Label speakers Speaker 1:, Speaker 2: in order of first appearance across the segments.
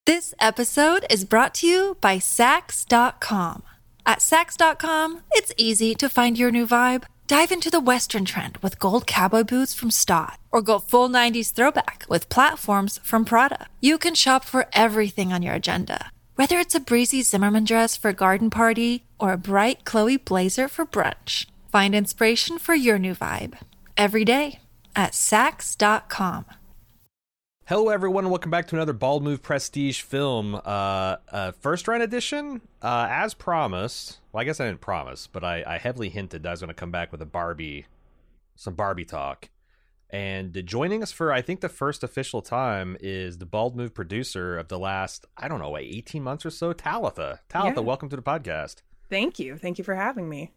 Speaker 1: This episode is brought to you by Sax.com. At Sax.com, it's easy to find your new vibe. Dive into the Western trend with gold cowboy boots from Stott, or go full 90s throwback with platforms from Prada. You can shop for everything on your agenda, whether it's a breezy Zimmermann dress for a garden party or a bright Chloe blazer for brunch. Find inspiration for your new vibe every day at Sax.com.
Speaker 2: Hello, everyone. Welcome back to another Bald Move Prestige film, first run edition. As promised, well, I guess I didn't promise, but I heavily hinted that I was going to come back with some Barbie talk. And joining us for, I think, the first official time is the Bald Move producer of the last, 18 months or so, Talitha. Talitha, welcome to the podcast.
Speaker 3: Thank you. Thank you for having me.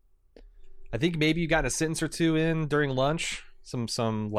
Speaker 2: I think maybe you got a sentence or two in during lunch. Some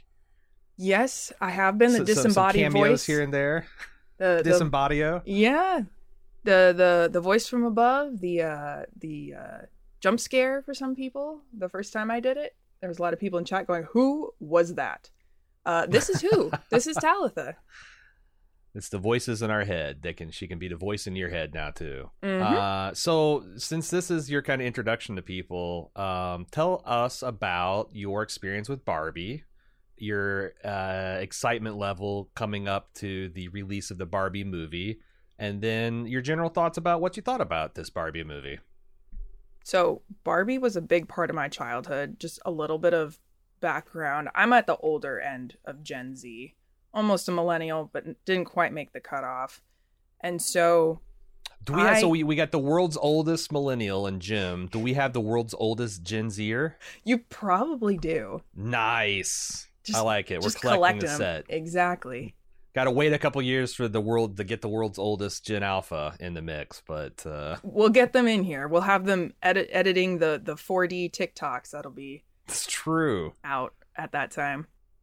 Speaker 3: Yes, I have been the disembodied
Speaker 2: some cameos
Speaker 3: voice
Speaker 2: here and there.
Speaker 3: The
Speaker 2: Disembodio.
Speaker 3: Yeah, the voice from above. The jump scare for some people. The first time I did it, there was a lot of people in chat going, "Who was that?" This is who. This is Talitha.
Speaker 2: It's the voices in our head. She can be the voice in your head now too.
Speaker 3: Mm-hmm.
Speaker 2: So since this is your kind of introduction to people, tell us about your experience with Barbie, your excitement level coming up to the release of the Barbie movie, and then your general thoughts about what you thought about this Barbie movie.
Speaker 3: So Barbie was a big part of my childhood. Just a little bit of background. I'm at the older end of Gen Z, almost a millennial, but didn't quite make the cutoff. And so
Speaker 2: we got the world's oldest millennial and Jim. Do we have the world's oldest Gen Zer?
Speaker 3: You probably do.
Speaker 2: Nice. I like it. We're collecting
Speaker 3: collect
Speaker 2: the
Speaker 3: them.
Speaker 2: set.
Speaker 3: Exactly.
Speaker 2: Got to wait a couple years for the world to get the world's oldest Gen Alpha in the mix, but
Speaker 3: we'll get them in here. We'll have them editing the 4D TikToks that'll be
Speaker 2: it's true
Speaker 3: out at that time.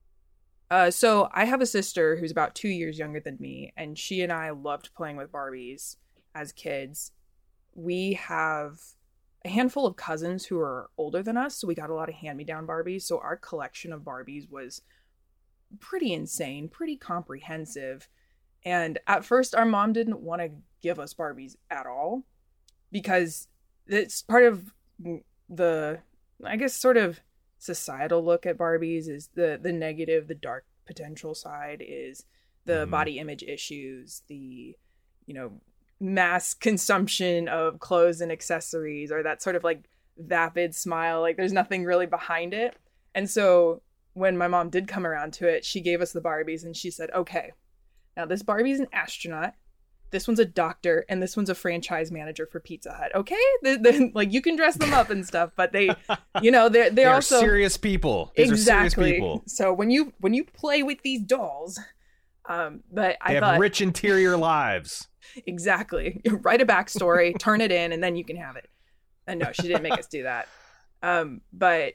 Speaker 3: So I have a sister who's about 2 years younger than me, and she and I loved playing with Barbies as kids. We have a handful of cousins who are older than us, so we got a lot of hand-me-down Barbies. So our collection of Barbies was pretty insane, pretty comprehensive. And at first, our mom didn't want to give us Barbies at all because it's part of the, I guess, sort of societal look at Barbies is the negative, the dark potential side is the body image issues, the, mass consumption of clothes and accessories, or that sort of like vapid smile, like there's nothing really behind it. And so when my mom did come around to it, she gave us the Barbies and she said, okay, now this Barbie's an astronaut, this one's a doctor, and this one's a franchise manager for Pizza Hut. Okay, like you can dress them up and stuff, but they, they're also
Speaker 2: serious people. These
Speaker 3: exactly.
Speaker 2: are serious people.
Speaker 3: So when you play with these dolls, but I
Speaker 2: they
Speaker 3: thought
Speaker 2: have rich interior lives.
Speaker 3: Exactly. Write a backstory, turn it in, and then you can have it. And no, she didn't make us do that. But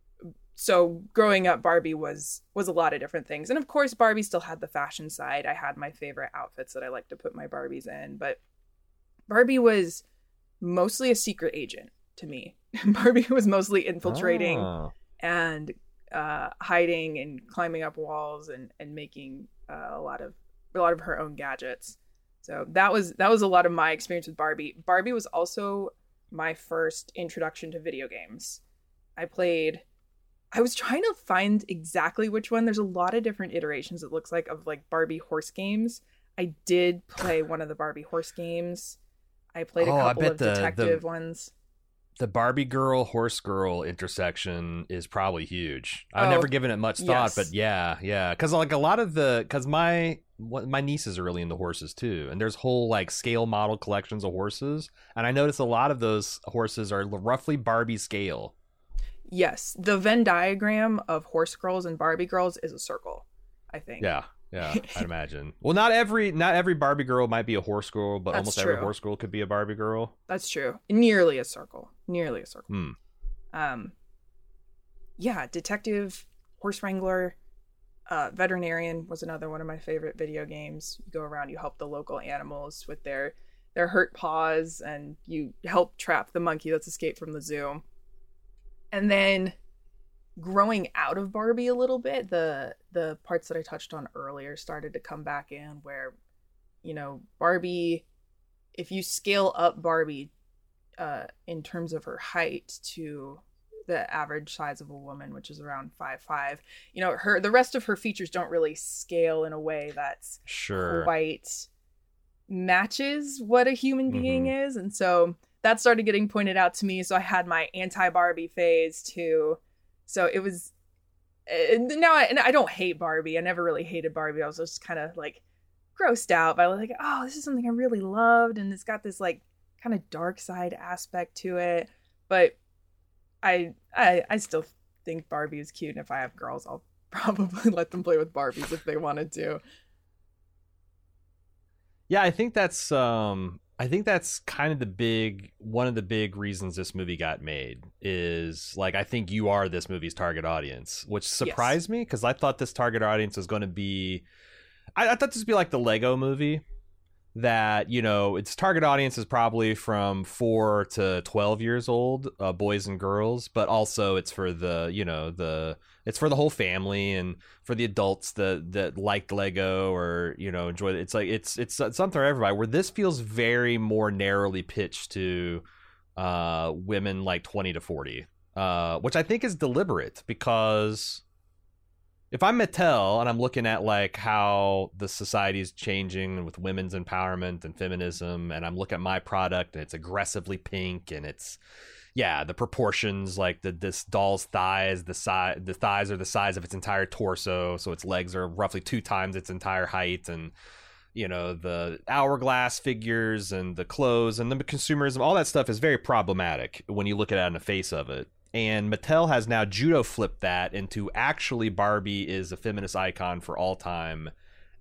Speaker 3: so growing up, Barbie was a lot of different things. And of course, Barbie still had the fashion side. I had my favorite outfits that I like to put my Barbies in. But Barbie was mostly a secret agent to me. Barbie was mostly infiltrating and hiding and climbing up walls and making a lot of her own gadgets. So that was a lot of my experience with Barbie. Barbie was also my first introduction to video games. I was trying to find exactly which one. There's a lot of different iterations, it looks like, of like Barbie horse games. I did play one of the Barbie horse games. I played a couple of detective ones.
Speaker 2: The Barbie girl, horse girl intersection is probably huge. I've never given it much thought, but yeah. Because like because my nieces are really into horses too, and there's whole like scale model collections of horses, and I noticed a lot of those horses are roughly Barbie scale.
Speaker 3: Yes, the Venn diagram of horse girls and Barbie girls is a circle, I think.
Speaker 2: Yeah, I'd imagine. Well, not every Barbie girl might be a horse girl, but almost every horse girl could be a Barbie girl.
Speaker 3: That's true. Nearly a circle. Yeah, detective, horse wrangler, veterinarian was another one of my favorite video games. You go around, you help the local animals with their hurt paws, and you help trap the monkey that's escaped from the zoo. And then growing out of Barbie a little bit, the parts that I touched on earlier started to come back in, where Barbie, if you scale up Barbie in terms of her height to the average size of a woman, which is around 5'5", the rest of her features don't really scale in a way that's quite matches what a human being is. And so that started getting pointed out to me. So I had my anti-Barbie phase too. So it was now I don't hate Barbie. I never really hated Barbie. I was just kind of like grossed out by like, oh, this is something I really loved, and it's got this like kind of dark side aspect to it. But I still think Barbie is cute, and if I have girls, I'll probably let them play with Barbies if they wanted to.
Speaker 2: Yeah, I think that's kind of one of the big reasons this movie got made is like, I think you are this movie's target audience, which surprised me because I thought this target audience was going to be, I thought this would be like the Lego movie, that, its target audience is probably from 4 to 12 years old, boys and girls, but also it's for it's for the whole family and for the adults that like Lego or, enjoy it. It's like, it's something for everybody, where this feels very more narrowly pitched to women like 20 to 40, which I think is deliberate, because if I'm Mattel and I'm looking at like how the society is changing with women's empowerment and feminism, and I'm looking at my product and it's aggressively pink and it's, the proportions, like this doll's thighs, the thighs are the size of its entire torso, so its legs are roughly 2 times its entire height, and the hourglass figures and the clothes and the consumerism, all that stuff is very problematic when you look at it on the face of it. And Mattel has now judo flipped that into actually Barbie is a feminist icon for all time,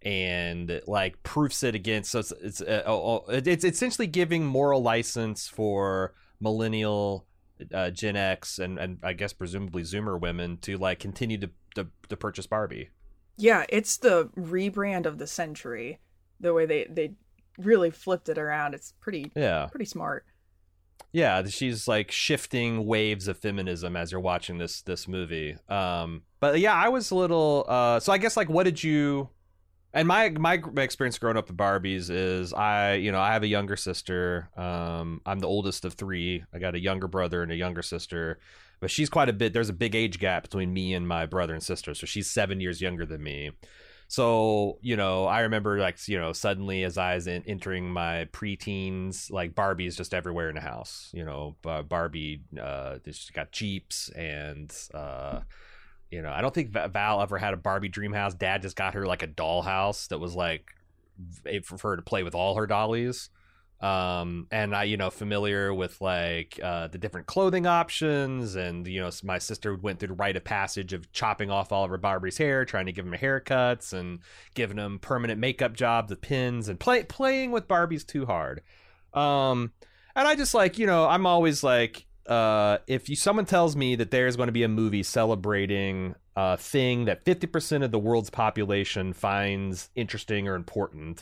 Speaker 2: and like proofs it against. So it's essentially giving moral license for millennial, Gen X, and I guess presumably Zoomer women to like continue to purchase Barbie.
Speaker 3: Yeah, it's the rebrand of the century. The way they really flipped it around, it's pretty smart.
Speaker 2: Yeah, she's like shifting waves of feminism as you're watching this movie. But yeah, I was a little. So I guess like, what did you? And my experience growing up with Barbies is I have a younger sister. I'm the oldest of 3. I got a younger brother and a younger sister, but she's quite a bit. There's a big age gap between me and my brother and sister, so she's 7 years younger than me. So, I remember like, suddenly as I was entering my preteens, like Barbie is just everywhere in the house. Barbie, she's got Jeeps and, I don't think Val ever had a Barbie dream house. Dad just got her like a doll house that was like for her to play with all her dollies. And I, familiar with like the different clothing options, and my sister went through the rite of passage of chopping off all of her Barbie's hair, trying to give them haircuts and giving them permanent makeup jobs with pins, and playing with Barbies too hard. And I just like, I'm always like, if someone tells me that there's going to be a movie celebrating a thing that 50% of the world's population finds interesting or important,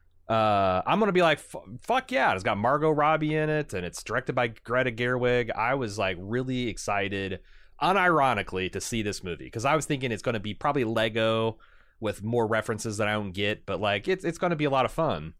Speaker 2: I'm gonna be like, fuck yeah, it's got Margot Robbie in it and it's directed by Greta Gerwig. I was like really excited, unironically, to see this movie, because I was thinking it's gonna be probably Lego with more references that I don't get, but like it's gonna be a lot of fun.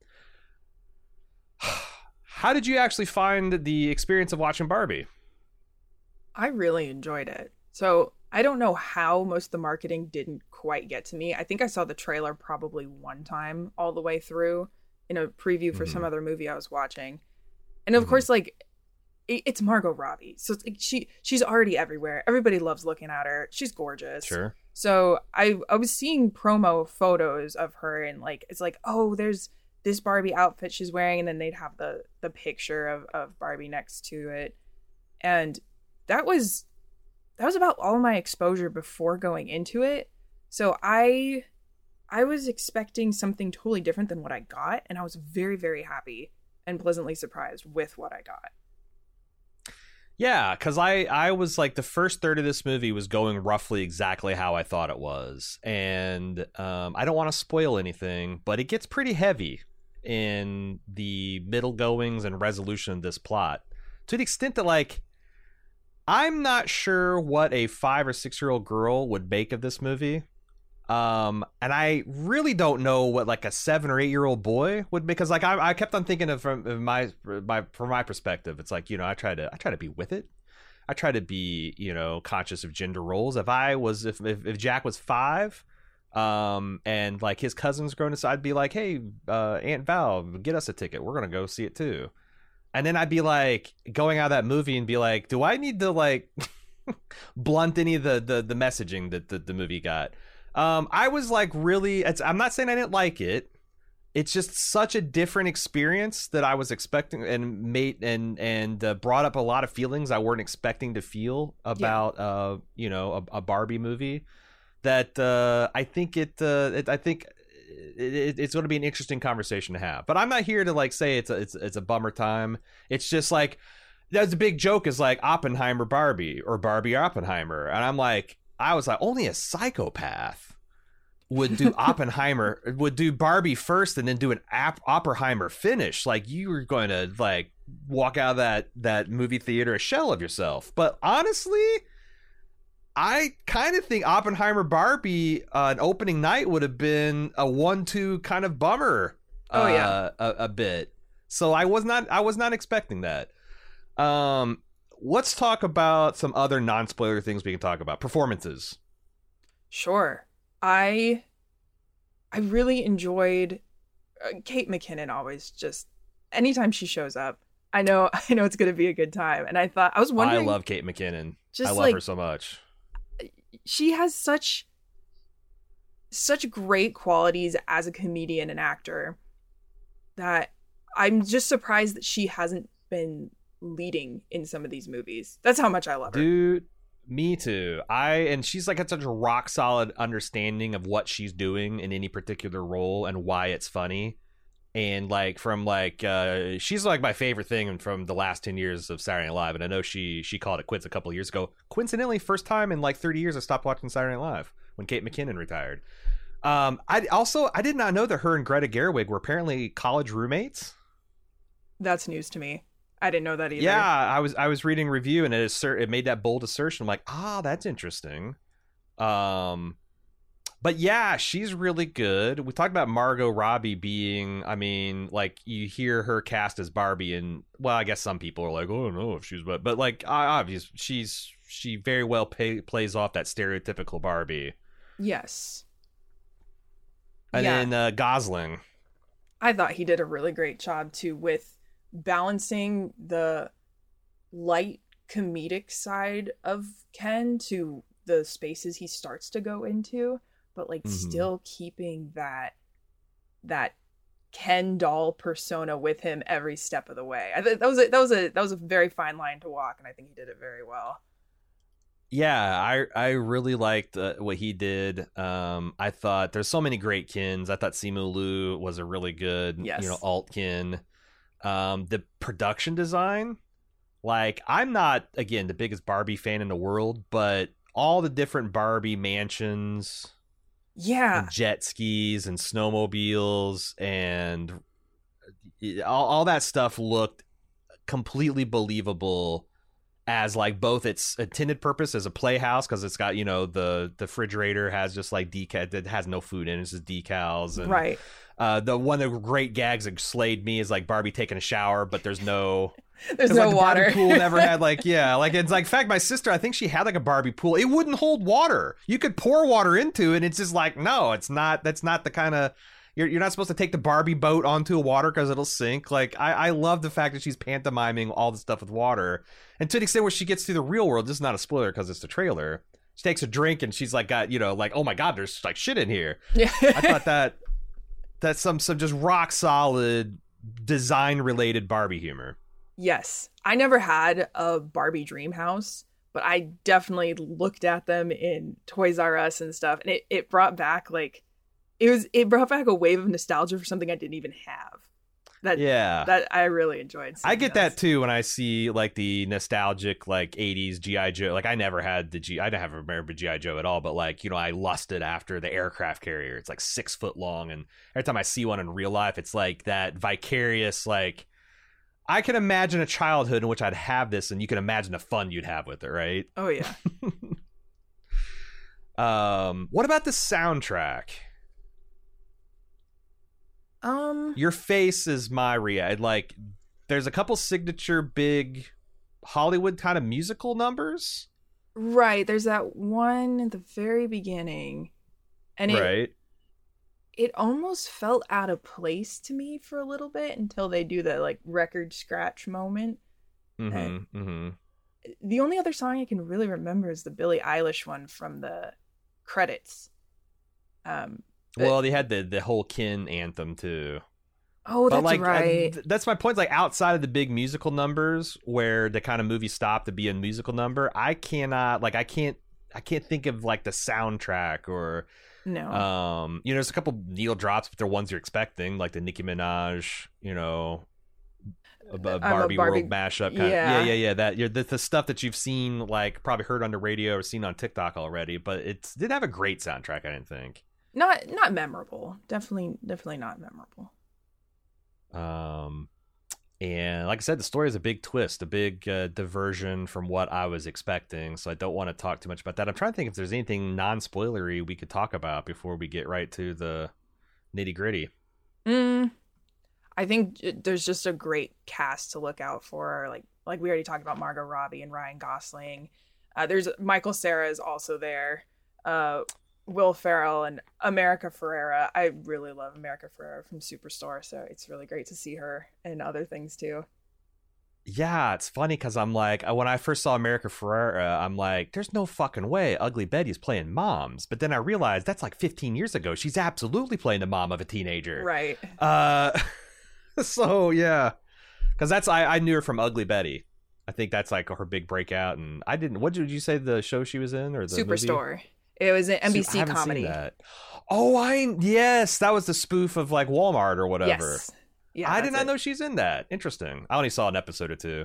Speaker 2: How did you actually find the experience of watching Barbie?
Speaker 3: I really enjoyed it. So I don't know how most of the marketing didn't quite get to me. I think I saw the trailer probably one time all the way through in a preview for some other movie I was watching. And of course, like, it's Margot Robbie. So it's like she's already everywhere. Everybody loves looking at her. She's gorgeous.
Speaker 2: Sure.
Speaker 3: So I was seeing promo photos of her, and like, it's like, oh, there's this Barbie outfit she's wearing, and then they'd have the picture of Barbie next to it. And that was about all my exposure before going into it. So I was expecting something totally different than what I got, and I was very, very happy and pleasantly surprised with what I got.
Speaker 2: Yeah, because I was like, the first third of this movie was going roughly exactly how I thought it was. And I don't want to spoil anything, but it gets pretty heavy in the middle goings and resolution of this plot, to the extent that, like, I'm not sure what a 5 or 6 year old girl would make of this movie. And I really don't know what like a 7 or 8 year old boy would, because like I kept on thinking of from my perspective, it's like, you know, I try to be with it. I try to be, you know, conscious of gender roles. If Jack was 5, and like his cousin's grown up, I'd be like, hey, Aunt Val, get us a ticket. We're gonna go see it too. And then I'd be like going out of that movie and be like, do I need to like blunt any of the messaging that the movie got? I was like, really, I'm not saying I didn't like it. It's just such a different experience that I was expecting, and brought up a lot of feelings I weren't expecting to feel about, you know, a Barbie movie, that I think it's going to be an interesting conversation to have. But I'm not here to like say it's a bummer time. It's just like, that's a big joke is like Oppenheimer Barbie or Barbie Oppenheimer, and I was like, only a psychopath would do Oppenheimer, would do Barbie first and then do an Oppenheimer finish. Like, you were going to like walk out of that movie theater a shell of yourself. But honestly, I kind of think Oppenheimer Barbie an opening night would have been a 1-2 kind of bummer. A bit. So I was not expecting that. Let's talk about some other non-spoiler things we can talk about. Performances. Sure.
Speaker 3: I really enjoyed Kate McKinnon. Always, just anytime she shows up, I know it's going to be a good time. And I was wondering.
Speaker 2: I love Kate McKinnon. I love her so much.
Speaker 3: She has such great qualities as a comedian and actor that I'm just surprised that she hasn't been leading in some of these movies. That's how much I love her.
Speaker 2: Dude, me too. And she's like had such a rock solid understanding of what she's doing in any particular role and why it's funny. And like from like she's like my favorite thing from the last 10 years of Saturday Night Live. And I know she called it quits a couple of years ago. Coincidentally, first time in like 30 years I stopped watching Saturday Night Live when Kate McKinnon retired. I did not know that her and Greta Gerwig were apparently college roommates.
Speaker 3: That's news to me. I didn't know that either.
Speaker 2: Yeah, I was reading a review and it made that bold assertion. I'm like, that's interesting. But yeah, she's really good. We talked about Margot Robbie being, I mean, like you hear her cast as Barbie, and well, I guess some people are like, oh no, if she's but like obviously she very well plays off that stereotypical Barbie.
Speaker 3: Yes.
Speaker 2: And then Gosling.
Speaker 3: I thought he did a really great job too with balancing the light comedic side of Ken to the spaces he starts to go into, but like still keeping that Ken doll persona with him every step of the way. I think that was a very fine line to walk, and I think he did it very well.
Speaker 2: Yeah, I really liked what he did. I thought there's so many great Kens. I thought Simu Liu was a really good, alt Ken. The production design, like I'm not again the biggest Barbie fan in the world, but all the different Barbie mansions, and jet skis and snowmobiles and all that stuff looked completely believable as like both its intended purpose as a playhouse, because it's got, the refrigerator has just like decal that has no food in it, it's just decals, and
Speaker 3: right.
Speaker 2: The one of the great gags that slayed me is like Barbie taking a shower, but there's no
Speaker 3: no water.
Speaker 2: The Barbie pool never had it's like, in fact, my sister, I think she had like a Barbie pool. It wouldn't hold water. You could pour water into it, and it's just like, no, it's not. That's not the kind of. You're not supposed to take the Barbie boat onto a water because it'll sink. Like I love the fact that she's pantomiming all the stuff with water, and to the extent where she gets to the real world. This is not a spoiler because it's the trailer. She takes a drink and she's like, like, oh my god, there's like shit in here.
Speaker 3: Yeah.
Speaker 2: I thought that's some just rock solid design related Barbie humor.
Speaker 3: Yes, I never had a Barbie dream house, but I definitely looked at them in Toys R Us and stuff, and it brought back like. It brought back a wave of nostalgia for something I didn't even have. That I really enjoyed.
Speaker 2: I get that too when I see like the nostalgic like 80s G.I. Joe. Like I never had I don't remember G.I. Joe at all, but like, I lusted after the aircraft carrier. It's like 6 foot long, and every time I see one in real life, it's like that vicarious, like I can imagine a childhood in which I'd have this, and you can imagine the fun you'd have with it, right?
Speaker 3: Oh yeah.
Speaker 2: What about the soundtrack? Your face is my like. There's a couple signature big Hollywood kind of musical numbers.
Speaker 3: Right. There's that one at the very beginning, and it almost felt out of place to me for a little bit until they do the like record scratch moment. The only other song I can really remember is the Billie Eilish one from the credits.
Speaker 2: Well, they had the whole Kin anthem too.
Speaker 3: Oh, that's right.
Speaker 2: That's my point. Like outside of the big musical numbers, where the kind of movie stopped to be a musical number, I can't think of like the soundtrack or
Speaker 3: no.
Speaker 2: There's a couple needle drops, but they're ones you're expecting, like the Nicki Minaj, Barbie World mashup kind of. Yeah. That the stuff that you've seen, like probably heard on the radio or seen on TikTok already, but it did have a great soundtrack. I didn't think.
Speaker 3: Not memorable. Definitely not memorable.
Speaker 2: And like I said, the story is a big twist, a big diversion from what I was expecting. So I don't want to talk too much about that. I'm trying to think if there's anything non-spoilery we could talk about before we get right to the nitty gritty.
Speaker 3: I think there's just a great cast to look out for. Like we already talked about Margot Robbie and Ryan Gosling. There's Michael Cera is also there. Will Ferrell and America Ferrera. I really love America Ferrera from Superstore, so it's really great to see her in other things too.
Speaker 2: Yeah, it's funny because I'm like, when I first saw America Ferrera, I'm like, there's no fucking way Ugly Betty's playing moms. But then I realized that's like 15 years ago. She's absolutely playing the mom of a teenager.
Speaker 3: Right.
Speaker 2: So, yeah. Because I knew her from Ugly Betty. I think that's like her big breakout. And I didn't, what did you say the show she was in? Or the
Speaker 3: Superstore.
Speaker 2: Movie?
Speaker 3: It was an NBC
Speaker 2: I
Speaker 3: comedy.
Speaker 2: Seen that. Oh, yes, that was the spoof of like Walmart or whatever.
Speaker 3: Yes. Yeah,
Speaker 2: I did not know she's in that. Interesting. I only saw an episode or two.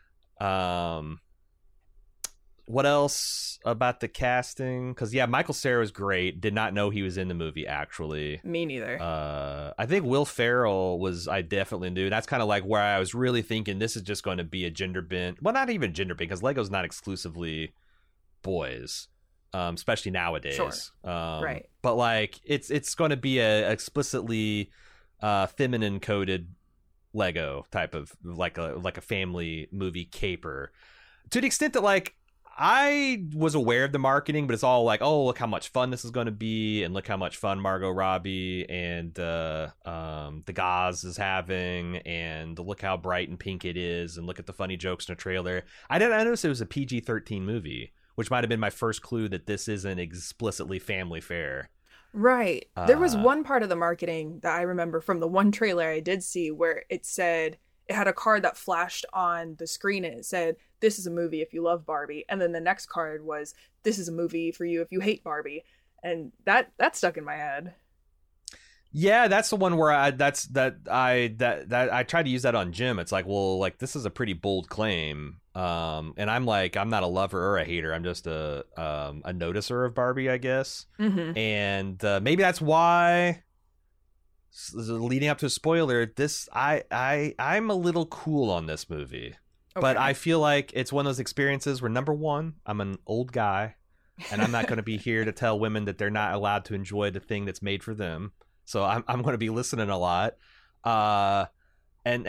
Speaker 2: What else about the casting? Because Michael Cera was great. Did not know he was in the movie actually.
Speaker 3: Me neither.
Speaker 2: I think Will Ferrell I definitely knew. That's kind of like where I was really thinking this is just going to be a gender bent. Well, not even gender bent because Lego's not exclusively boys. Especially nowadays.
Speaker 3: Sure. Right.
Speaker 2: But like it's going to be a explicitly feminine coded Lego type of like a family movie caper, to the extent that like I was aware of the marketing, but it's all like, oh, look how much fun this is going to be, and look how much fun Margot Robbie and the Gaz is having, and look how bright and pink it is, and look at the funny jokes in the trailer. I noticed it was a PG-13 movie, which might have been my first clue that this isn't explicitly family fare.
Speaker 3: Right. There was one part of the marketing that I remember from the one trailer I did see where it said, it had a card that flashed on the screen and it said, this is a movie if you love Barbie. And then the next card was, this is a movie for you if you hate Barbie. And that stuck in my head. Yeah,
Speaker 2: that's the one where I tried to use that on Jim. It's like, well, like this is a pretty bold claim. And I'm like, I'm not a lover or a hater. I'm just a noticer of Barbie, I guess.
Speaker 3: Mm-hmm.
Speaker 2: And maybe that's why, leading up to a spoiler, I'm a little cool on this movie. Okay. But I feel like it's one of those experiences where, number one, I'm an old guy, and I'm not going to be here to tell women that they're not allowed to enjoy the thing that's made for them. So I'm going to be listening a lot. And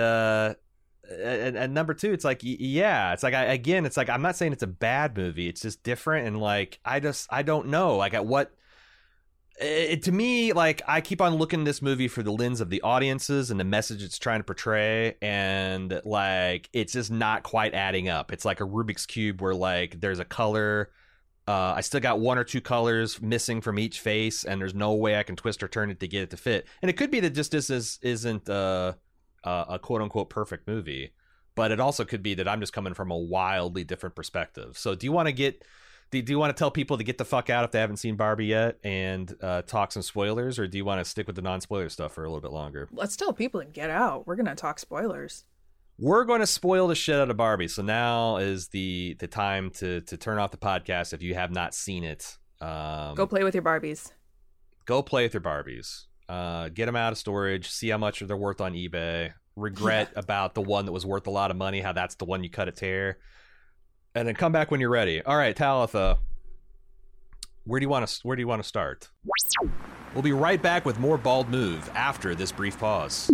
Speaker 2: number two, it's like, it's like, it's like, I'm not saying it's a bad movie. It's just different. And like, I don't know, like at what, to me, like I keep on looking at this movie for the lens of the audiences and the message it's trying to portray. And like, it's just not quite adding up. It's like a Rubik's Cube where like, there's a color, I still got one or two colors missing from each face, and there's no way I can twist or turn it to get it to fit. And it could be that just this isn't a quote unquote perfect movie, but it also could be that I'm just coming from a wildly different perspective. So do you want to tell people to get the fuck out if they haven't seen Barbie yet and talk some spoilers, or do you want to stick with the non-spoiler stuff for a little bit longer?
Speaker 3: Let's tell people to get out. We're going to talk spoilers.
Speaker 2: We're going to spoil the shit out of Barbie. So now is the time to turn off the podcast if you have not seen it.
Speaker 3: Go play with your Barbies.
Speaker 2: Go play with your Barbies. Get them out of storage. See how much they're worth on eBay. Regret about the one that was worth a lot of money, how that's the one you cut a tear. And then come back when you're ready. All right, Talitha. Where do you want to start? We'll be right back with more Bald Move after this brief pause.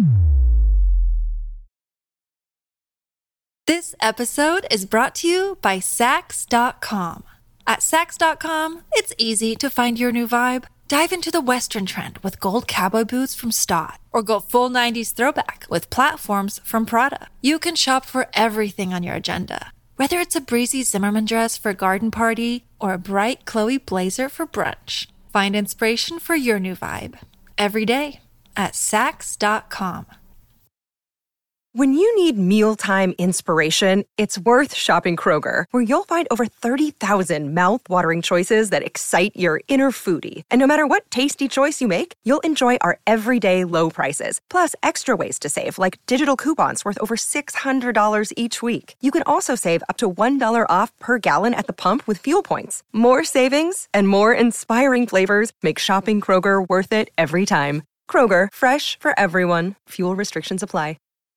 Speaker 1: This episode is brought to you by Sax.com. At Sax.com, it's easy to find your new vibe. Dive into the Western trend with gold cowboy boots from Stott, or go full 90s throwback with platforms from Prada. You can shop for everything on your agenda, whether it's a breezy Zimmermann dress for a garden party or a bright Chloe blazer for brunch. Find inspiration for your new vibe every day at Sax.com.
Speaker 4: When you need mealtime inspiration, it's worth shopping Kroger, where you'll find over 30,000 mouth-watering choices that excite your inner foodie. And no matter what tasty choice you make, you'll enjoy our everyday low prices, plus extra ways to save, like digital coupons worth over $600 each week. You can also save up to $1 off per gallon at the pump with fuel points. More savings and more inspiring flavors make shopping Kroger worth it every time. Kroger, fresh for everyone. Fuel restrictions apply.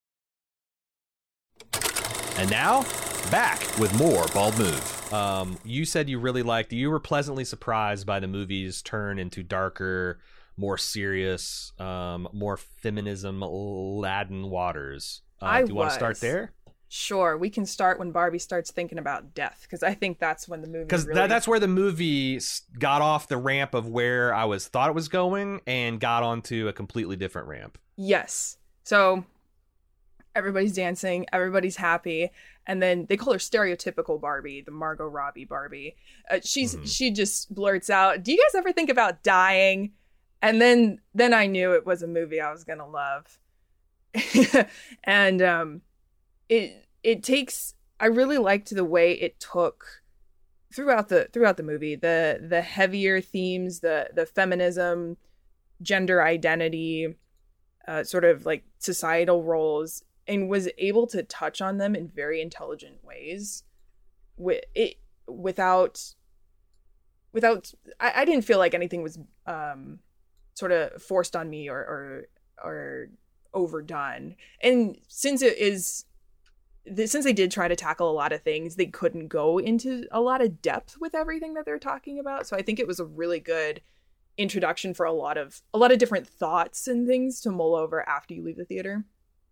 Speaker 2: And now, back with more Bald Move. You said you were pleasantly surprised by the movie's turn into darker, more serious, more feminism-laden waters. Do you want to start there?
Speaker 3: Sure, we can start when Barbie starts thinking about death, because I think that's when the movie
Speaker 2: that's where the movie got off the ramp of where I thought it was going and got onto a completely different ramp.
Speaker 3: Yes. So everybody's dancing, everybody's happy, and then they call her stereotypical Barbie, the Margot Robbie Barbie. She just blurts out, "Do you guys ever think about dying?" And then I knew it was a movie I was gonna love. And it takes. I really liked the way it took throughout the movie the heavier themes, the feminism, gender identity, sort of like societal roles, and was able to touch on them in very intelligent ways. Without I didn't feel like anything was sort of forced on me or overdone. And since they did try to tackle a lot of things, they couldn't go into a lot of depth with everything that they're talking about. So I think it was a really good introduction for a lot of different thoughts and things to mull over after you leave the theater.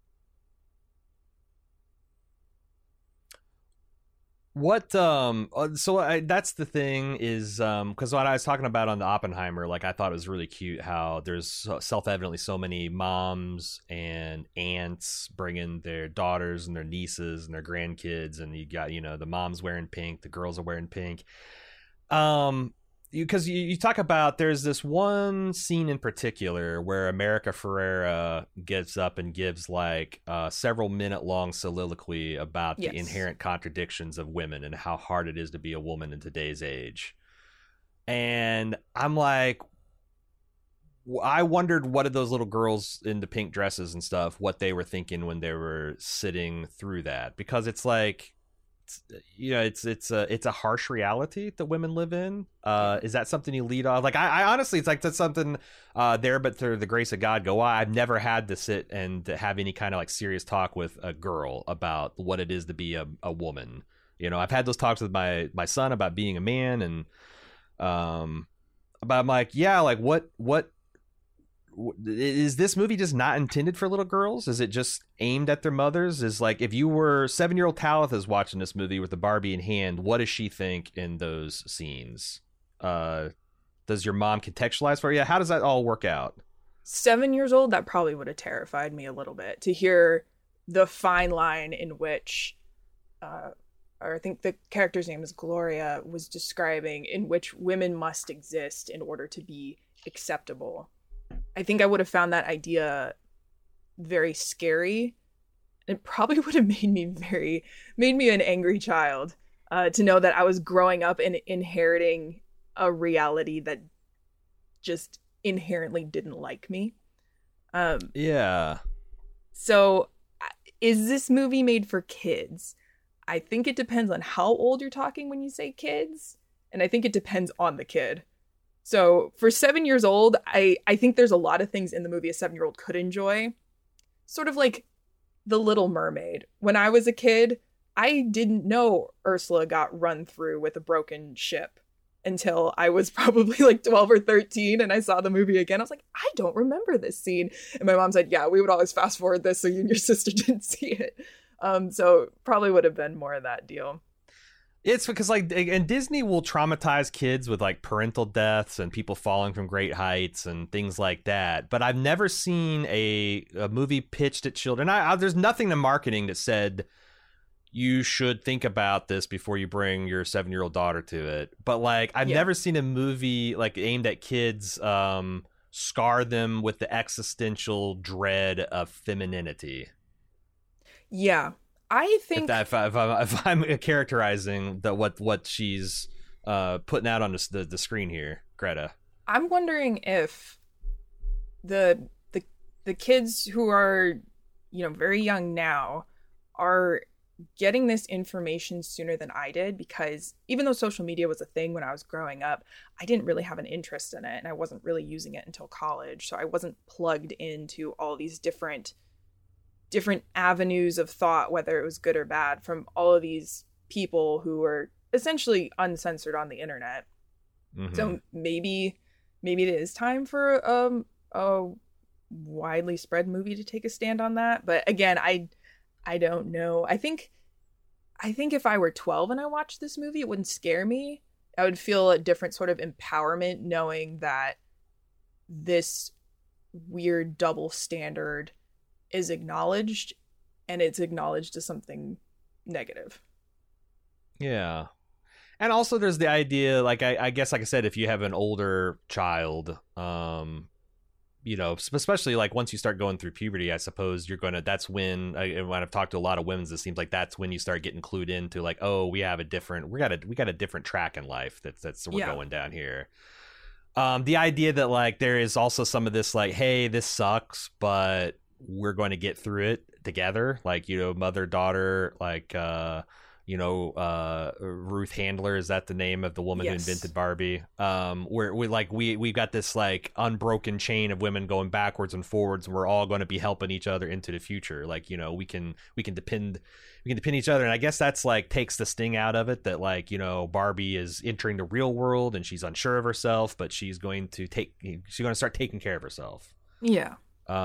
Speaker 2: What that's the thing is because what I was talking about on the Oppenheimer, like I thought it was really cute how there's self-evidently so many moms and aunts bringing their daughters and their nieces and their grandkids, and you got the moms wearing pink, the girls are wearing pink. Because you talk about, there's this one scene in particular where America Ferrera gets up and gives like a several minute long soliloquy about the inherent contradictions of women and how hard it is to be a woman in today's age. And I'm like, I wondered what did those little girls in the pink dresses and stuff, what they were thinking when they were sitting through that, because it's like, it's a harsh reality that women live in. Is that something you lead off? Like I honestly, it's like that's something there, but through the grace of God, I've never had to sit and have any kind of like serious talk with a girl about what it is to be a woman. I've had those talks with my son about being a man, and but I'm like, what is this movie just not intended for little girls? Is it just aimed at their mothers? Is like, if you were 7-year-old Talitha's watching this movie with the Barbie in hand, what does she think in those scenes? Does your mom contextualize for you? How does that all work out?
Speaker 3: 7 years old, that probably would have terrified me a little bit, to hear the fine line in which, or I think the character's name is Gloria, was describing, in which women must exist in order to be acceptable. I think I would have found that idea very scary. It probably would have made me an angry child, to know that I was growing up and inheriting a reality that just inherently didn't like me.
Speaker 2: Yeah.
Speaker 3: So is this movie made for kids? I think it depends on how old you're talking when you say kids. And I think it depends on the kid. So for 7 years old, I think there's a lot of things in the movie a 7-year-old could enjoy. Sort of like The Little Mermaid. When I was a kid, I didn't know Ursula got run through with a broken ship. until I was probably like 12 or 13 and I saw the movie again. I was like, I don't remember this scene. And my mom said, yeah, we would always fast forward this so you and your sister didn't see it. So probably would have been more of that deal.
Speaker 2: It's because like, and Disney will traumatize kids with like parental deaths and people falling from great heights and things like that. But I've never seen a movie pitched at children. There's nothing in marketing that said you should think about this before you bring your 7-year-old daughter to it. But like, I've never seen a movie like aimed at kids, scar them with the existential dread of femininity.
Speaker 3: Yeah. I think
Speaker 2: if I'm characterizing what she's putting out on the screen here, Greta.
Speaker 3: I'm wondering if the kids who are, you know, very young now are getting this information sooner than I did, because even though social media was a thing when I was growing up, I didn't really have an interest in it, and I wasn't really using it until college. So I wasn't plugged into all these different avenues of thought, whether it was good or bad, from all of these people who were essentially uncensored on the internet. Mm-hmm. So maybe it is time for a widely spread movie to take a stand on that. But again, I don't know. I think if I were 12 and I watched this movie, it wouldn't scare me. I would feel a different sort of empowerment knowing that this weird double standard is acknowledged, and it's acknowledged as something negative.
Speaker 2: Yeah. And also there's the idea, like, I guess, like I said, if you have an older child, you know, especially like once you start going through puberty, I suppose that's when I've talked to a lot of women, it seems like that's when you start getting clued into like, oh, we got a different track in life that's we're going down here. The idea that like there is also some of this like, hey, this sucks, but we're going to get through it together, like, you know, mother daughter, like you know, Ruth Handler, is that the name of the woman who invented Barbie? We've got this like unbroken chain of women going backwards and forwards, and we're all going to be helping each other into the future. Like, you know, we can depend each other. And I guess that's like takes the sting out of it, that like, you know, Barbie is entering the real world and she's unsure of herself, but she's going to start taking care of herself.
Speaker 3: Yeah.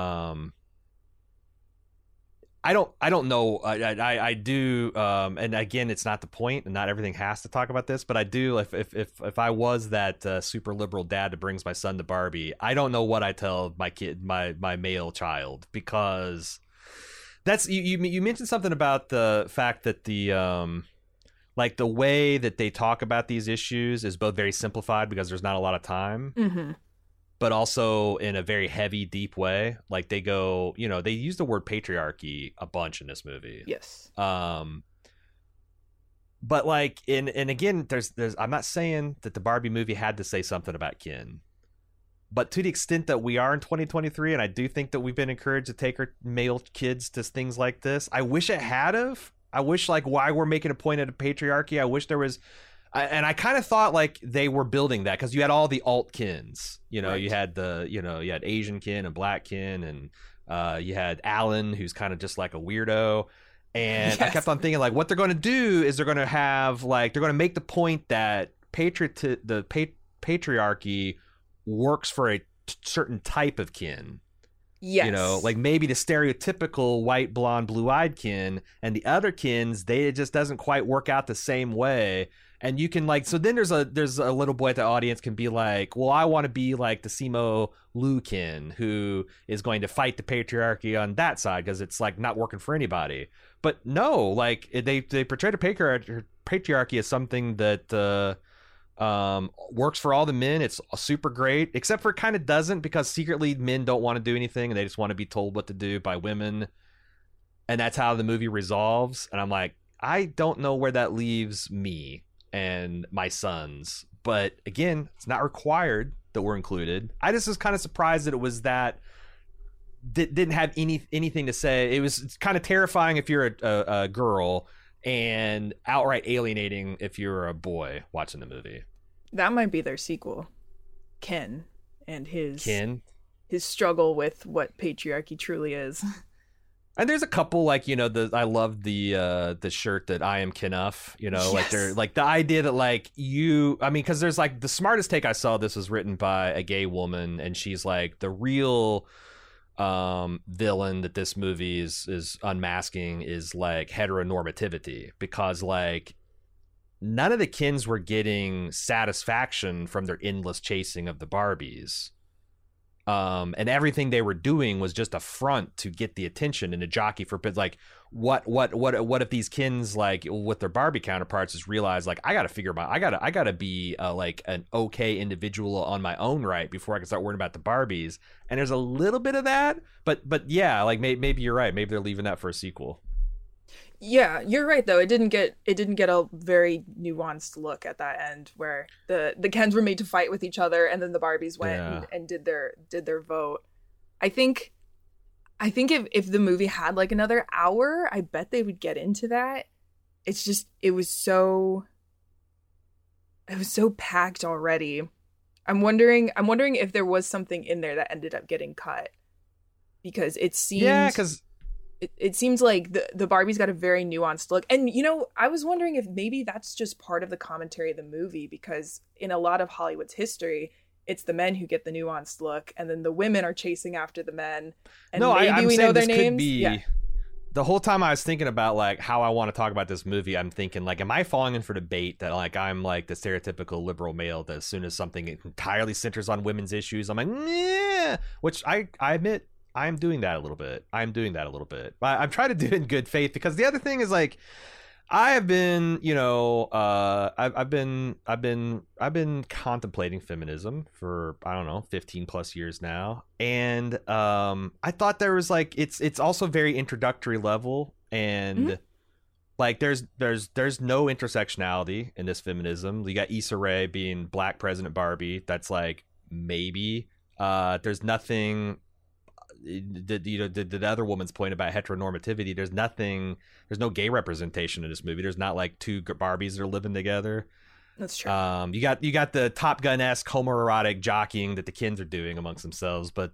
Speaker 2: I don't know. I do. And again, it's not the point, and not everything has to talk about this, but I do. If I was that super liberal dad that brings my son to Barbie, I don't know what I tell my kid, my male child, because that's you mentioned something about the fact that the like the way that they talk about these issues is both very simplified because there's not a lot of time. Mm-hmm. But also in a very heavy, deep way. Like they go, you know, they use the word patriarchy a bunch in this movie.
Speaker 3: Yes.
Speaker 2: But like, and again, there's, I'm not saying that the Barbie movie had to say something about kin, but to the extent that we are in 2023, and I do think that we've been encouraged to take our male kids to things like this. I wish it had of. I wish like why we're making a point at a patriarchy. I wish there was. And I kind of thought like they were building that because you had all the alt kins, you know, right. You had Asian kin and black kin, and you had Alan, who's kind of just like a weirdo. And I kept on thinking like what they're going to do is they're going to have like, they're going to make the point that patriarchy works for a certain type of kin. Yes. You know, like maybe the stereotypical white, blonde, blue-eyed kin, and the other kins, it just doesn't quite work out the same way. And you can like, so then there's a little boy at the audience can be like, well, I want to be like the Simu Liu kin who is going to fight the patriarchy on that side because it's like not working for anybody. But no, like they portray the patriarchy as something that works for all the men. It's super great, except for it kind of doesn't, because secretly men don't want to do anything and they just want to be told what to do by women. And that's how the movie resolves. And I'm like, I don't know where that leaves me and my sons, but again, it's not required that we're included. I just was kind of surprised that it was that didn't have anything to say. It's kind of terrifying if you're a girl, and outright alienating if you're a boy watching the movie.
Speaker 3: That might be their sequel, Ken, and his struggle with what patriarchy truly is.
Speaker 2: And there's a couple like, you know, I love the shirt that I am Kenough, you know, like they're like the idea that like because there's like the smartest take I saw this was written by a gay woman, and she's like the real villain that this movie is unmasking is like heteronormativity, because like none of the Kens were getting satisfaction from their endless chasing of the Barbies. And everything they were doing was just a front to get the attention and a jockey for, like, what if these Kens, like, with their Barbie counterparts, is realize, like, I gotta be like an okay individual on my own right before I can start worrying about the Barbies. And there's a little bit of that, but yeah, like maybe you're right. Maybe they're leaving that for a sequel.
Speaker 3: Yeah, you're right though. It didn't get a very nuanced look at that end where the Kens were made to fight with each other, and then the Barbies went and did their vote. I think if the movie had like another hour, I bet they would get into that. It's just it was so packed already. I'm wondering if there was something in there that ended up getting cut, because it seems It seems like the Barbies got a very nuanced look. And, you know, I was wondering if maybe that's just part of the commentary of the movie, because in a lot of Hollywood's history, it's the men who get the nuanced look, and then the women are chasing after the men. And maybe we know their names.
Speaker 2: The whole time I was thinking about, like, how I want to talk about this movie, I'm thinking, like, am I falling in for debate that, like, I'm, like, the stereotypical liberal male that as soon as something entirely centers on women's issues, I'm like, meh, which I admit, I'm doing that a little bit. I'm trying to do it in good faith, because the other thing is, like, I have been, you know, I've been contemplating feminism for, I don't know, 15 plus years now. And I thought there was, like, it's also very introductory level, and like there's no intersectionality in this feminism. You got Issa Rae being Black President Barbie. That's like maybe there's nothing. The other woman's point about heteronormativity, there's no gay representation in this movie. There's not like two Barbies that are living together.
Speaker 3: That's true.
Speaker 2: You got the Top Gun-esque homoerotic jockeying that the Kens are doing amongst themselves, but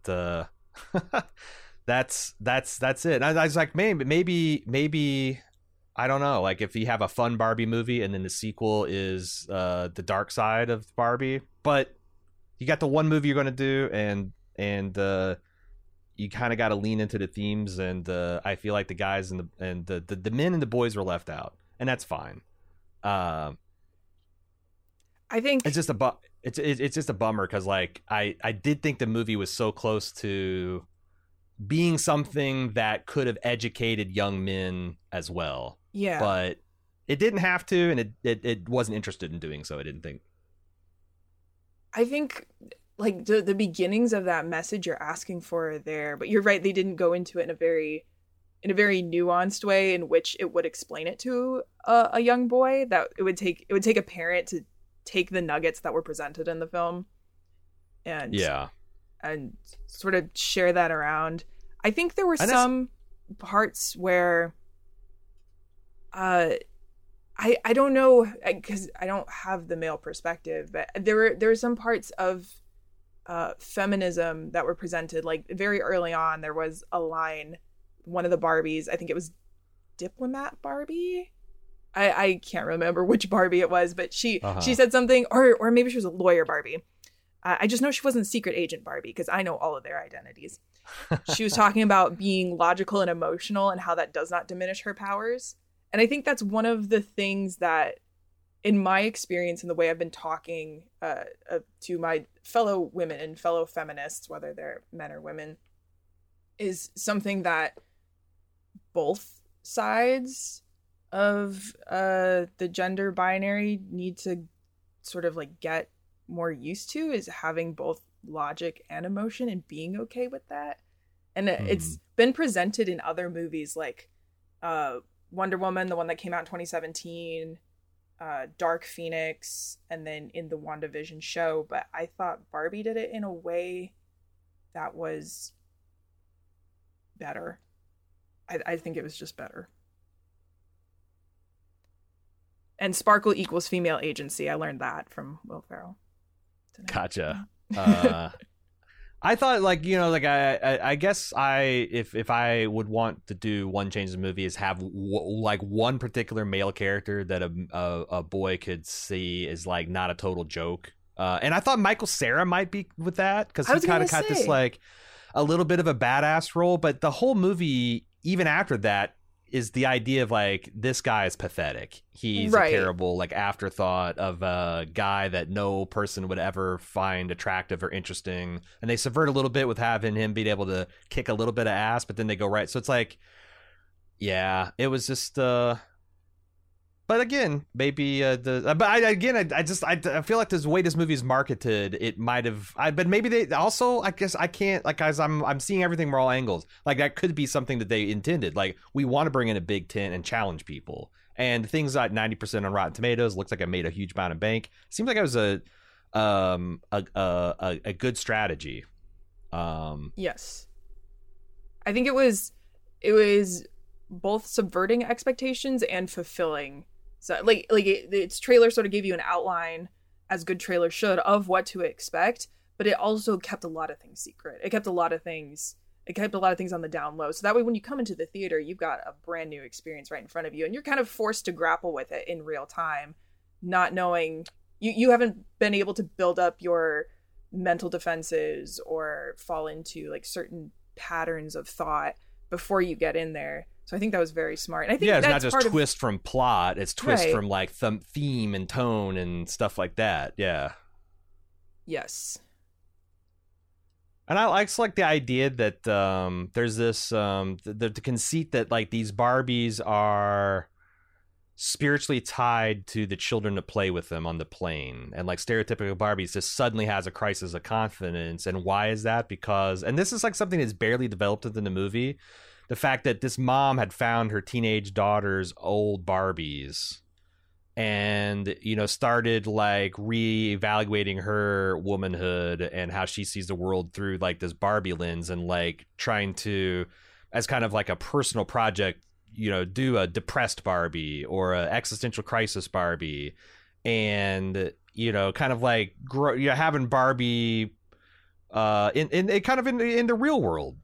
Speaker 2: that's it. And I was like, maybe I don't know, like if you have a fun Barbie movie and then the sequel is the dark side of Barbie, but you got the one movie you're going to do, and you kind of got to lean into the themes, and I feel like the guys and the men and the boys were left out, and that's fine. I
Speaker 3: think
Speaker 2: it's just it's just a bummer, because like I did think the movie was so close to being something that could have educated young men as well.
Speaker 3: Yeah,
Speaker 2: but it didn't have to, and it wasn't interested in doing so. I didn't think.
Speaker 3: I think like the beginnings of that message you're asking for are there, but you're right, they didn't go into it in a very nuanced way in which it would explain it to a young boy. That it would take a parent to take the nuggets that were presented in the film and sort of share that around. I think there were some parts where I don't know, because I don't have the male perspective, but there were some parts of feminism that were presented, like very early on. There was a line, one of the Barbies, I think it was Diplomat Barbie, I can't remember which Barbie it was, but she said something, or maybe she was a lawyer Barbie. I just know she wasn't secret agent Barbie, because I know all of their identities. She was talking about being logical and emotional and how that does not diminish her powers. And I think that's one of the things that, in my experience and the way I've been talking to my fellow women and fellow feminists, whether they're men or women, is something that both sides of the gender binary need to sort of like get more used to, is having both logic and emotion and being okay with that. And it's been presented in other movies, like Wonder Woman, the one that came out in 2017, Dark Phoenix, and then in the WandaVision show. But I thought Barbie did it in a way that was better. I think it was just better. And sparkle equals female agency. I learned that from Will Ferrell tonight.
Speaker 2: Gotcha. I thought, like, you know, like I guess if I would want to do one change in the movie is have like one particular male character that a boy could see is like not a total joke. And I thought Michael Cera might be with that because he kind of got this like a little bit of a badass role, but the whole movie, even after that, is the idea of like this guy is pathetic. He's a terrible like afterthought of a guy that no person would ever find attractive or interesting, and they subvert a little bit with having him being able to kick a little bit of ass, but then they go right. So it's like, yeah, it was just. But again, maybe I feel like the way this movie is marketed, it might have. But maybe they also. I guess I can't. Like, guys, I'm seeing everything from all angles. Like that could be something that they intended. Like we want to bring in a big tent and challenge people. And things like 90% on Rotten Tomatoes looks like it made a huge amount of bank. Seems like it was a good strategy.
Speaker 3: Yes, I think it was both subverting expectations and fulfilling. So its trailer sort of gave you an outline, as good trailers should, of what to expect, but it also kept a lot of things secret. It kept a lot of things on the down low. So that way when you come into the theater, you've got a brand new experience right in front of you, and you're kind of forced to grapple with it in real time, not knowing you haven't been able to build up your mental defenses or fall into like certain patterns of thought before you get in there. So I think that was very smart. And I think
Speaker 2: it's
Speaker 3: that's
Speaker 2: not just twist from plot; it's twist from like theme and tone and stuff like that. Yeah.
Speaker 3: Yes.
Speaker 2: And I like the idea that there's this the conceit that like these Barbies are spiritually tied to the children that play with them on the plane, and like stereotypical Barbies just suddenly has a crisis of confidence. And why is that? Because, and this is like something that's barely developed within the movie. The fact that this mom had found her teenage daughter's old Barbies and, you know, started like reevaluating her womanhood and how she sees the world through like this Barbie lens, and like trying to, as kind of like a personal project, you know, do a depressed Barbie or a existential crisis Barbie, and, you know, kind of like having Barbie in kind of in the real world.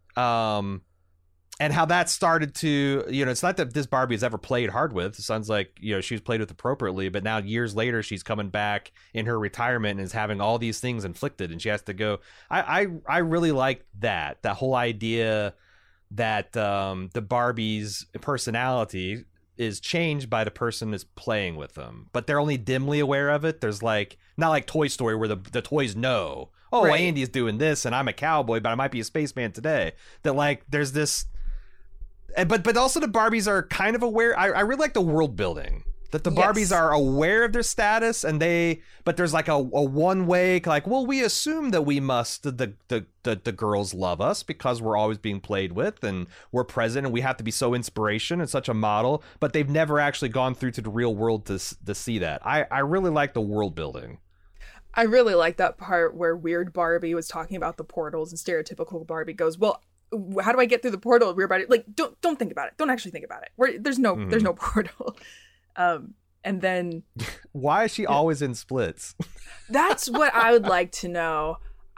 Speaker 2: And how that started to, you know, it's not that this Barbie has ever played hard with. It sounds like, you know, she was played with appropriately, but now years later, she's coming back in her retirement and is having all these things inflicted, and she has to go. I really like that whole idea that the Barbie's personality is changed by the person that's playing with them, but they're only dimly aware of it. There's like, not like Toy Story where the toys know, oh, right, Andy's doing this and I'm a cowboy, but I might be a spaceman today. That like, there's this. But also the Barbies are kind of aware. I really like the world building that the Barbies are aware of their status, and but there's like a one way, like, well, we assume that we must, the girls love us because we're always being played with and we're present and we have to be so inspiration and such a model, but they've never actually gone through to the real world to see that. I really like the world building.
Speaker 3: I really like that part where Weird Barbie was talking about the portals, and stereotypical Barbie goes, well, how do I get through the portal? Weird Barbie, like, don't think about it. Don't actually think about it. There's no portal. And then
Speaker 2: why is she always in splits?
Speaker 3: That's what I would like to know.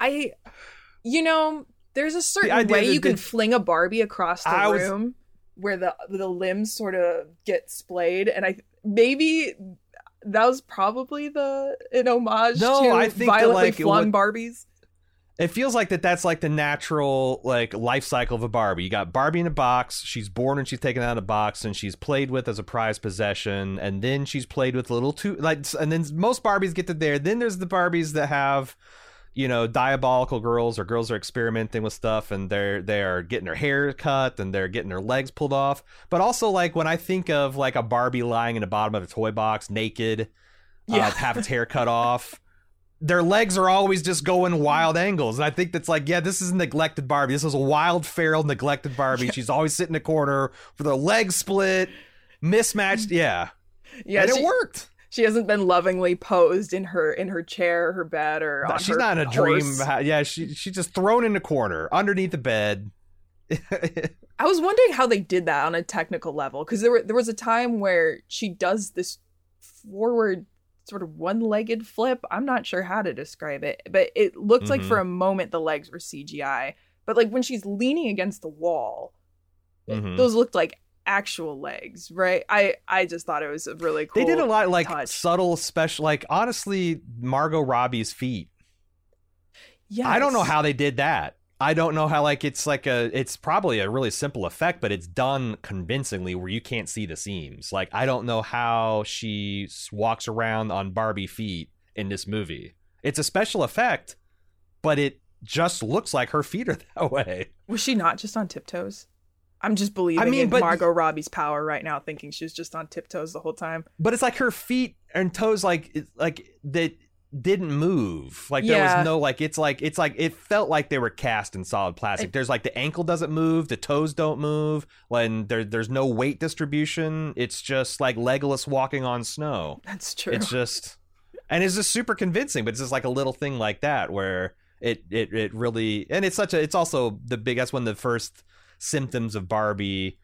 Speaker 3: There's a certain way you can fling a Barbie across the room where the limbs sort of get splayed, and maybe that was probably an homage to violently flung Barbies.
Speaker 2: It feels like that's like the natural like life cycle of a Barbie. You got Barbie in a box. She's born and she's taken out of the box, and she's played with as a prized possession, and then she's played with and then most Barbies get to there. Then there's the Barbies that have, you know, diabolical girls, or girls are experimenting with stuff, and they are getting their hair cut and they're getting their legs pulled off. But also, like, when I think of like a Barbie lying in the bottom of a toy box naked, have its hair cut off, their legs are always just going wild angles. And I think that's like, yeah, this is a neglected Barbie. This is a wild, feral, neglected Barbie. She's always sitting in a corner with her legs split, mismatched. Yeah. And it worked.
Speaker 3: She hasn't been lovingly posed in her chair, her bed, or on
Speaker 2: she's not in a
Speaker 3: horse.
Speaker 2: Dream. Yeah, she's just thrown in the corner underneath the bed.
Speaker 3: I was wondering how they did that on a technical level, because there was a time where she does this forward sort of one-legged flip. I'm not sure how to describe it, but it looked like for a moment the legs were CGI. But like when she's leaning against the wall, those looked like actual legs, right? I just thought it was a really cool.
Speaker 2: They did a lot like
Speaker 3: touch.
Speaker 2: Subtle special, like honestly, Margot Robbie's feet.
Speaker 3: Yeah,
Speaker 2: I don't know how they did that. I don't know how, like, it's probably a really simple effect, but it's done convincingly where you can't see the seams. Like, I don't know how she walks around on Barbie feet in this movie. It's a special effect, but it just looks like her feet are that way.
Speaker 3: Was she not just on tiptoes? I'm just believing in Margot Robbie's power right now, thinking she was just on tiptoes the whole time.
Speaker 2: But it's like her feet and toes, like that didn't move. Like there was no, like it's like it felt like they were cast in solid plastic. There's like the ankle doesn't move, the toes don't move, and there's no weight distribution. It's just like Legolas walking on snow.
Speaker 3: That's true.
Speaker 2: It's just, and it's just super convincing. But it's just like a little thing like that where it really, and it's also the big. That's when the first symptoms of Barbie,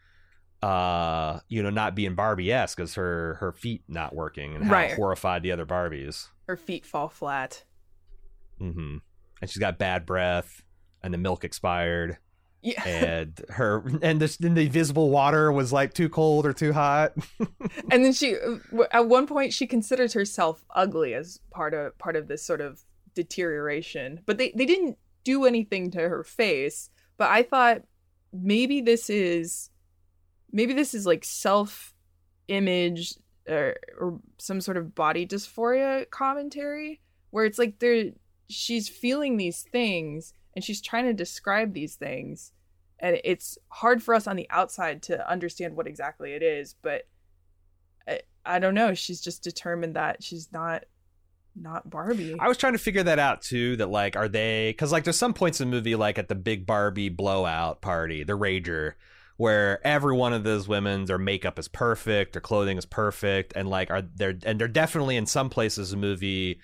Speaker 2: not being Barbie-esque, is her feet not working and how horrified the other Barbies.
Speaker 3: Her feet fall flat.
Speaker 2: Mm-hmm. And she's got bad breath, and the milk expired.
Speaker 3: Yeah.
Speaker 2: And the visible water was like too cold or too hot.
Speaker 3: And then she, at one point, she considers herself ugly as part of this sort of deterioration. But they didn't do anything to her face. But I thought maybe this is like self-image or some sort of body dysphoria commentary, where it's like she's feeling these things and she's trying to describe these things, and it's hard for us on the outside to understand what exactly it is. But I don't know, she's just determined that she's not Barbie.
Speaker 2: I was trying to figure that out too, that like, are they, because like there's some points in the movie, like at the big Barbie blowout party, the Rager, where every one of those women, their makeup is perfect, their clothing is perfect, and like they're definitely in some places in the movie,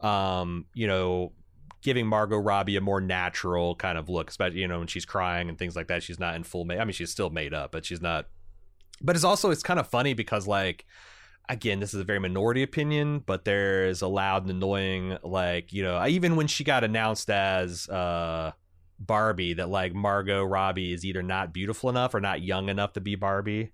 Speaker 2: giving Margot Robbie a more natural kind of look, especially when she's crying and things like that. She's not in full makeup. I mean, she's still made up, but she's not. But it's kind of funny because, like, again, this is a very minority opinion, but there's a loud and annoying, like, even when she got announced as Barbie, that like Margot Robbie is either not beautiful enough or not young enough to be Barbie.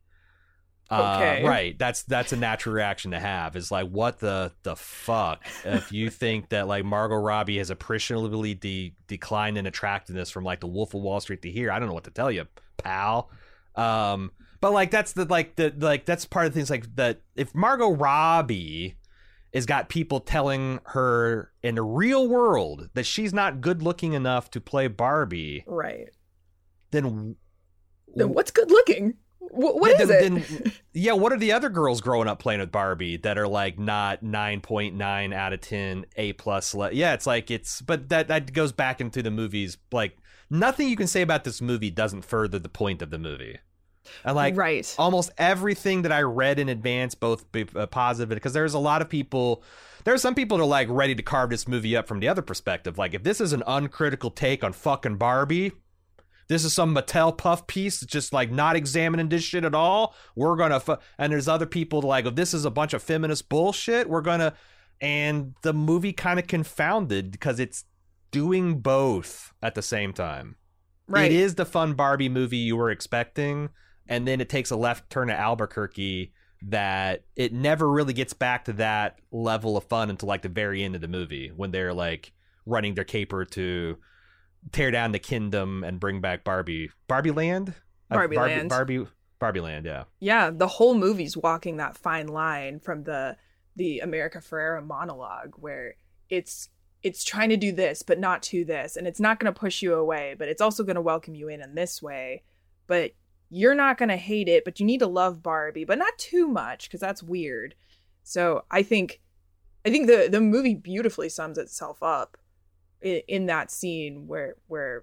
Speaker 3: Okay.
Speaker 2: Right. That's a natural reaction to have, is like, what the fuck if you think that like Margot Robbie has appreciably declined in attractiveness from like the Wolf of Wall Street to here. I don't know what to tell you, pal. But like that's that's part of the things, like that if Margot Robbie has got people telling her in the real world that she's not good looking enough to play Barbie,
Speaker 3: right?
Speaker 2: Then
Speaker 3: what's good looking? What is it?
Speaker 2: Yeah, what are the other girls growing up playing with Barbie that are like not 9.9 out of 10 A+? Yeah, it's like but that goes back into the movies. Like nothing you can say about this movie doesn't further the point of the movie. And like almost everything that I read in advance, both positive, because there's a lot of people. There are some people that are like ready to carve this movie up from the other perspective. Like if this is an uncritical take on fucking Barbie, this is some Mattel puff piece that's just like not examining this shit at all. We're gonna and there's other people like, if this is a bunch of feminist bullshit, we're gonna. And the movie kind of confounded because it's doing both at the same time. Right. It is the fun Barbie movie you were expecting. And then it takes a left turn to Albuquerque that it never really gets back to that level of fun until like the very end of the movie, when they're like running their caper to tear down the kingdom and bring back Barbie Land. Barbie Land. Yeah.
Speaker 3: Yeah. The whole movie's walking that fine line from the America Ferrera monologue, where it's trying to do this, but not to this. And it's not going to push you away, but it's also going to welcome you in this way. But you're not going to hate it, but you need to love Barbie, but not too much, because that's weird. So I think the movie beautifully sums itself up in that scene where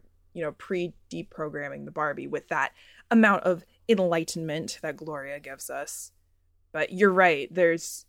Speaker 3: pre-deprogramming the Barbie with that amount of enlightenment that Gloria gives us. But you're right. There's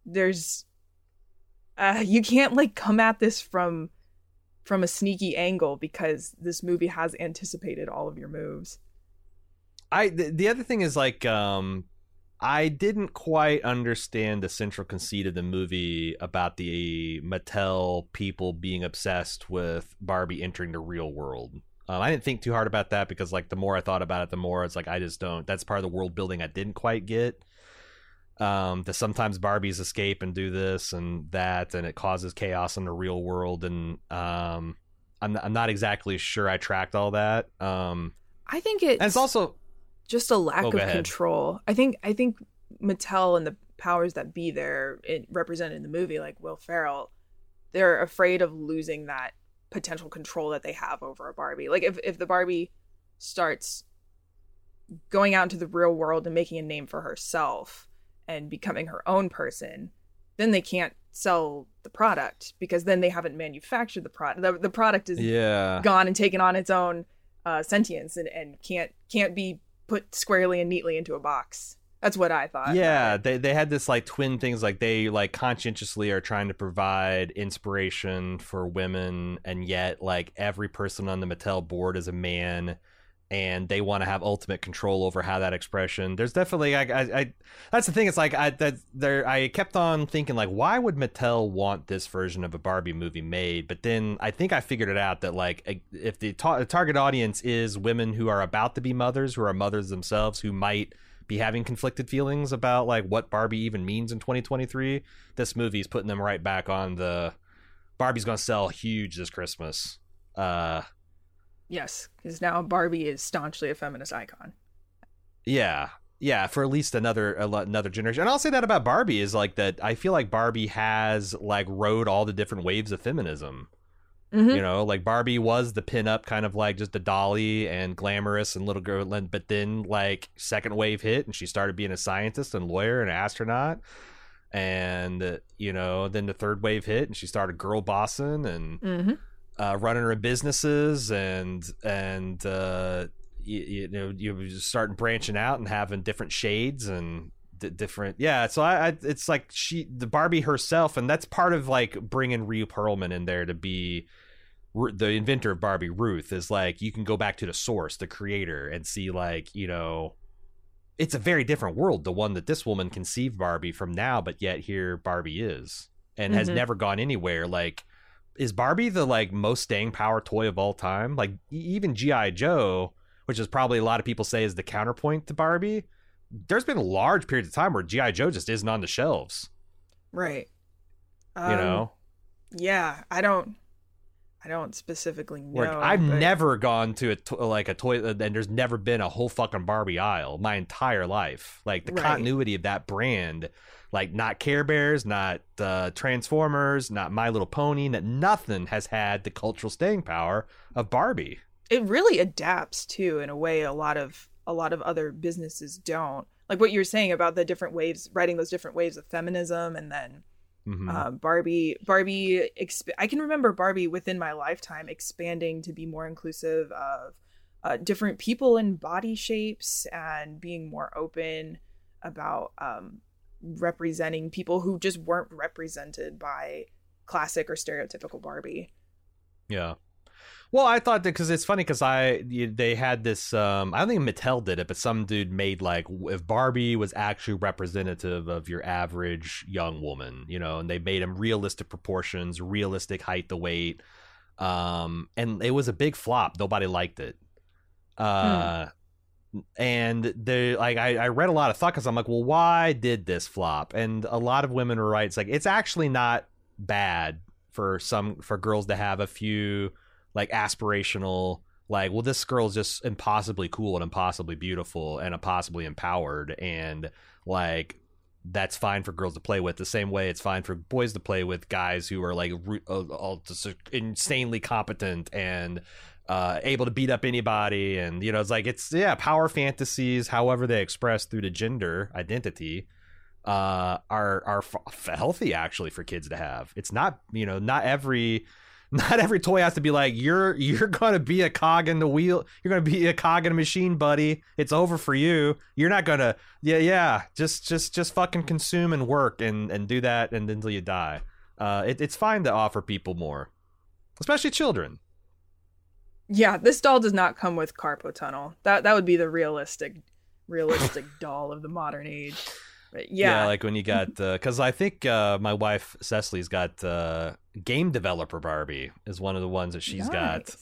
Speaker 3: you can't like come at this from a sneaky angle, because this movie has anticipated all of your moves.
Speaker 2: The other thing is like, I didn't quite understand the central conceit of the movie about the Mattel people being obsessed with Barbie entering the real world. I didn't think too hard about that because, like, the more I thought about it, the more it's like I just don't. That's part of the world building I didn't quite get. That sometimes Barbies escape and do this and that, and it causes chaos in the real world. And I'm not exactly sure I tracked all that.
Speaker 3: I think it's
Speaker 2: also
Speaker 3: just a lack of control. I think Mattel and the powers that be there, it represented in the movie, like Will Ferrell, they're afraid of losing that potential control that they have over a Barbie. Like if the Barbie starts going out into the real world and making a name for herself and becoming her own person, then they can't sell the product because then they haven't manufactured the product. The product is gone and taken on its own sentience and can't be put squarely and neatly into a box. That's what I thought.
Speaker 2: Yeah, they had this like twin things, like they like conscientiously are trying to provide inspiration for women, and yet like every person on the Mattel board is a man, and they want to have ultimate control over how that expression. There's definitely I that's the thing. It's like I kept on thinking like, why would Mattel want this version of a Barbie movie made? But then I think I figured it out that like if the target audience is women who are about to be mothers, who are mothers themselves, who might be having conflicted feelings about like what Barbie even means in 2023, this movie's putting them right back on the Barbie's gonna sell huge this Christmas.
Speaker 3: Yes, because now Barbie is staunchly a feminist icon.
Speaker 2: Yeah, for at least another generation. And I'll say that about Barbie is like that. I feel like Barbie has like rode all the different waves of feminism. Mm-hmm. You know, like Barbie was the pinup kind of like just a dolly and glamorous and little girl, but then like second wave hit and she started being a scientist and lawyer and astronaut. And you know, then the third wave hit and she started girl bossing and running her businesses and you know, you starting branching out and having different shades and different. Yeah, so I it's like the Barbie herself, and that's part of like bringing Rhea Perlman in there to be the inventor of Barbie. Ruth is like, you can go back to the source, the creator, and see like, you know, it's a very different world, the one that this woman conceived Barbie from now, but yet here Barbie is and has never gone anywhere. Like, is Barbie the like most staying power toy of all time? Like even G.I. Joe, which is probably a lot of people say is the counterpoint to Barbie, there's been large periods of time where G.I. Joe just isn't on the shelves. Right. You know?
Speaker 3: Yeah, I don't specifically know.
Speaker 2: Like, I've never gone to a toy, and there's never been a whole fucking Barbie aisle my entire life. Like the continuity of that brand, like not Care Bears, not Transformers, not My Little Pony, that nothing has had the cultural staying power of Barbie.
Speaker 3: It really adapts too in a way a lot of other businesses don't. Like what you were saying about the different waves, riding those different waves of feminism, and then Barbie. I can remember Barbie within my lifetime expanding to be more inclusive of different people and body shapes, and being more open about representing people who just weren't represented by classic or stereotypical Barbie.
Speaker 2: Yeah. Well, I thought that because it's funny because they had this, I don't think Mattel did it, but some dude made like, if Barbie was actually representative of your average young woman, you know, and they made them realistic proportions, realistic height to weight. And it was a big flop. Nobody liked it. And they like, I read a lot of thought because I'm like, well, why did this flop? And a lot of women were right. It's like, it's actually not bad for girls to have a few like aspirational, like, well, this girl's just impossibly cool and impossibly beautiful and impossibly empowered, and like that's fine for girls to play with the same way it's fine for boys to play with guys who are like all just insanely competent and able to beat up anybody. And you know, it's like, it's power fantasies, however they express through the gender identity, are healthy actually for kids to have. It's not, you know, not every toy has to be like, you're gonna be a cog in the wheel, you're gonna be a cog in a machine, buddy, it's over for you. You're not gonna just fucking consume and work and do that and until you die. It's fine to offer people more, especially children. Yeah,
Speaker 3: this doll does not come with carpal tunnel. That would be the realistic realistic doll of the modern age. But yeah,
Speaker 2: like when you got because I think my wife Cecily's got game developer Barbie is one of the ones that she's got.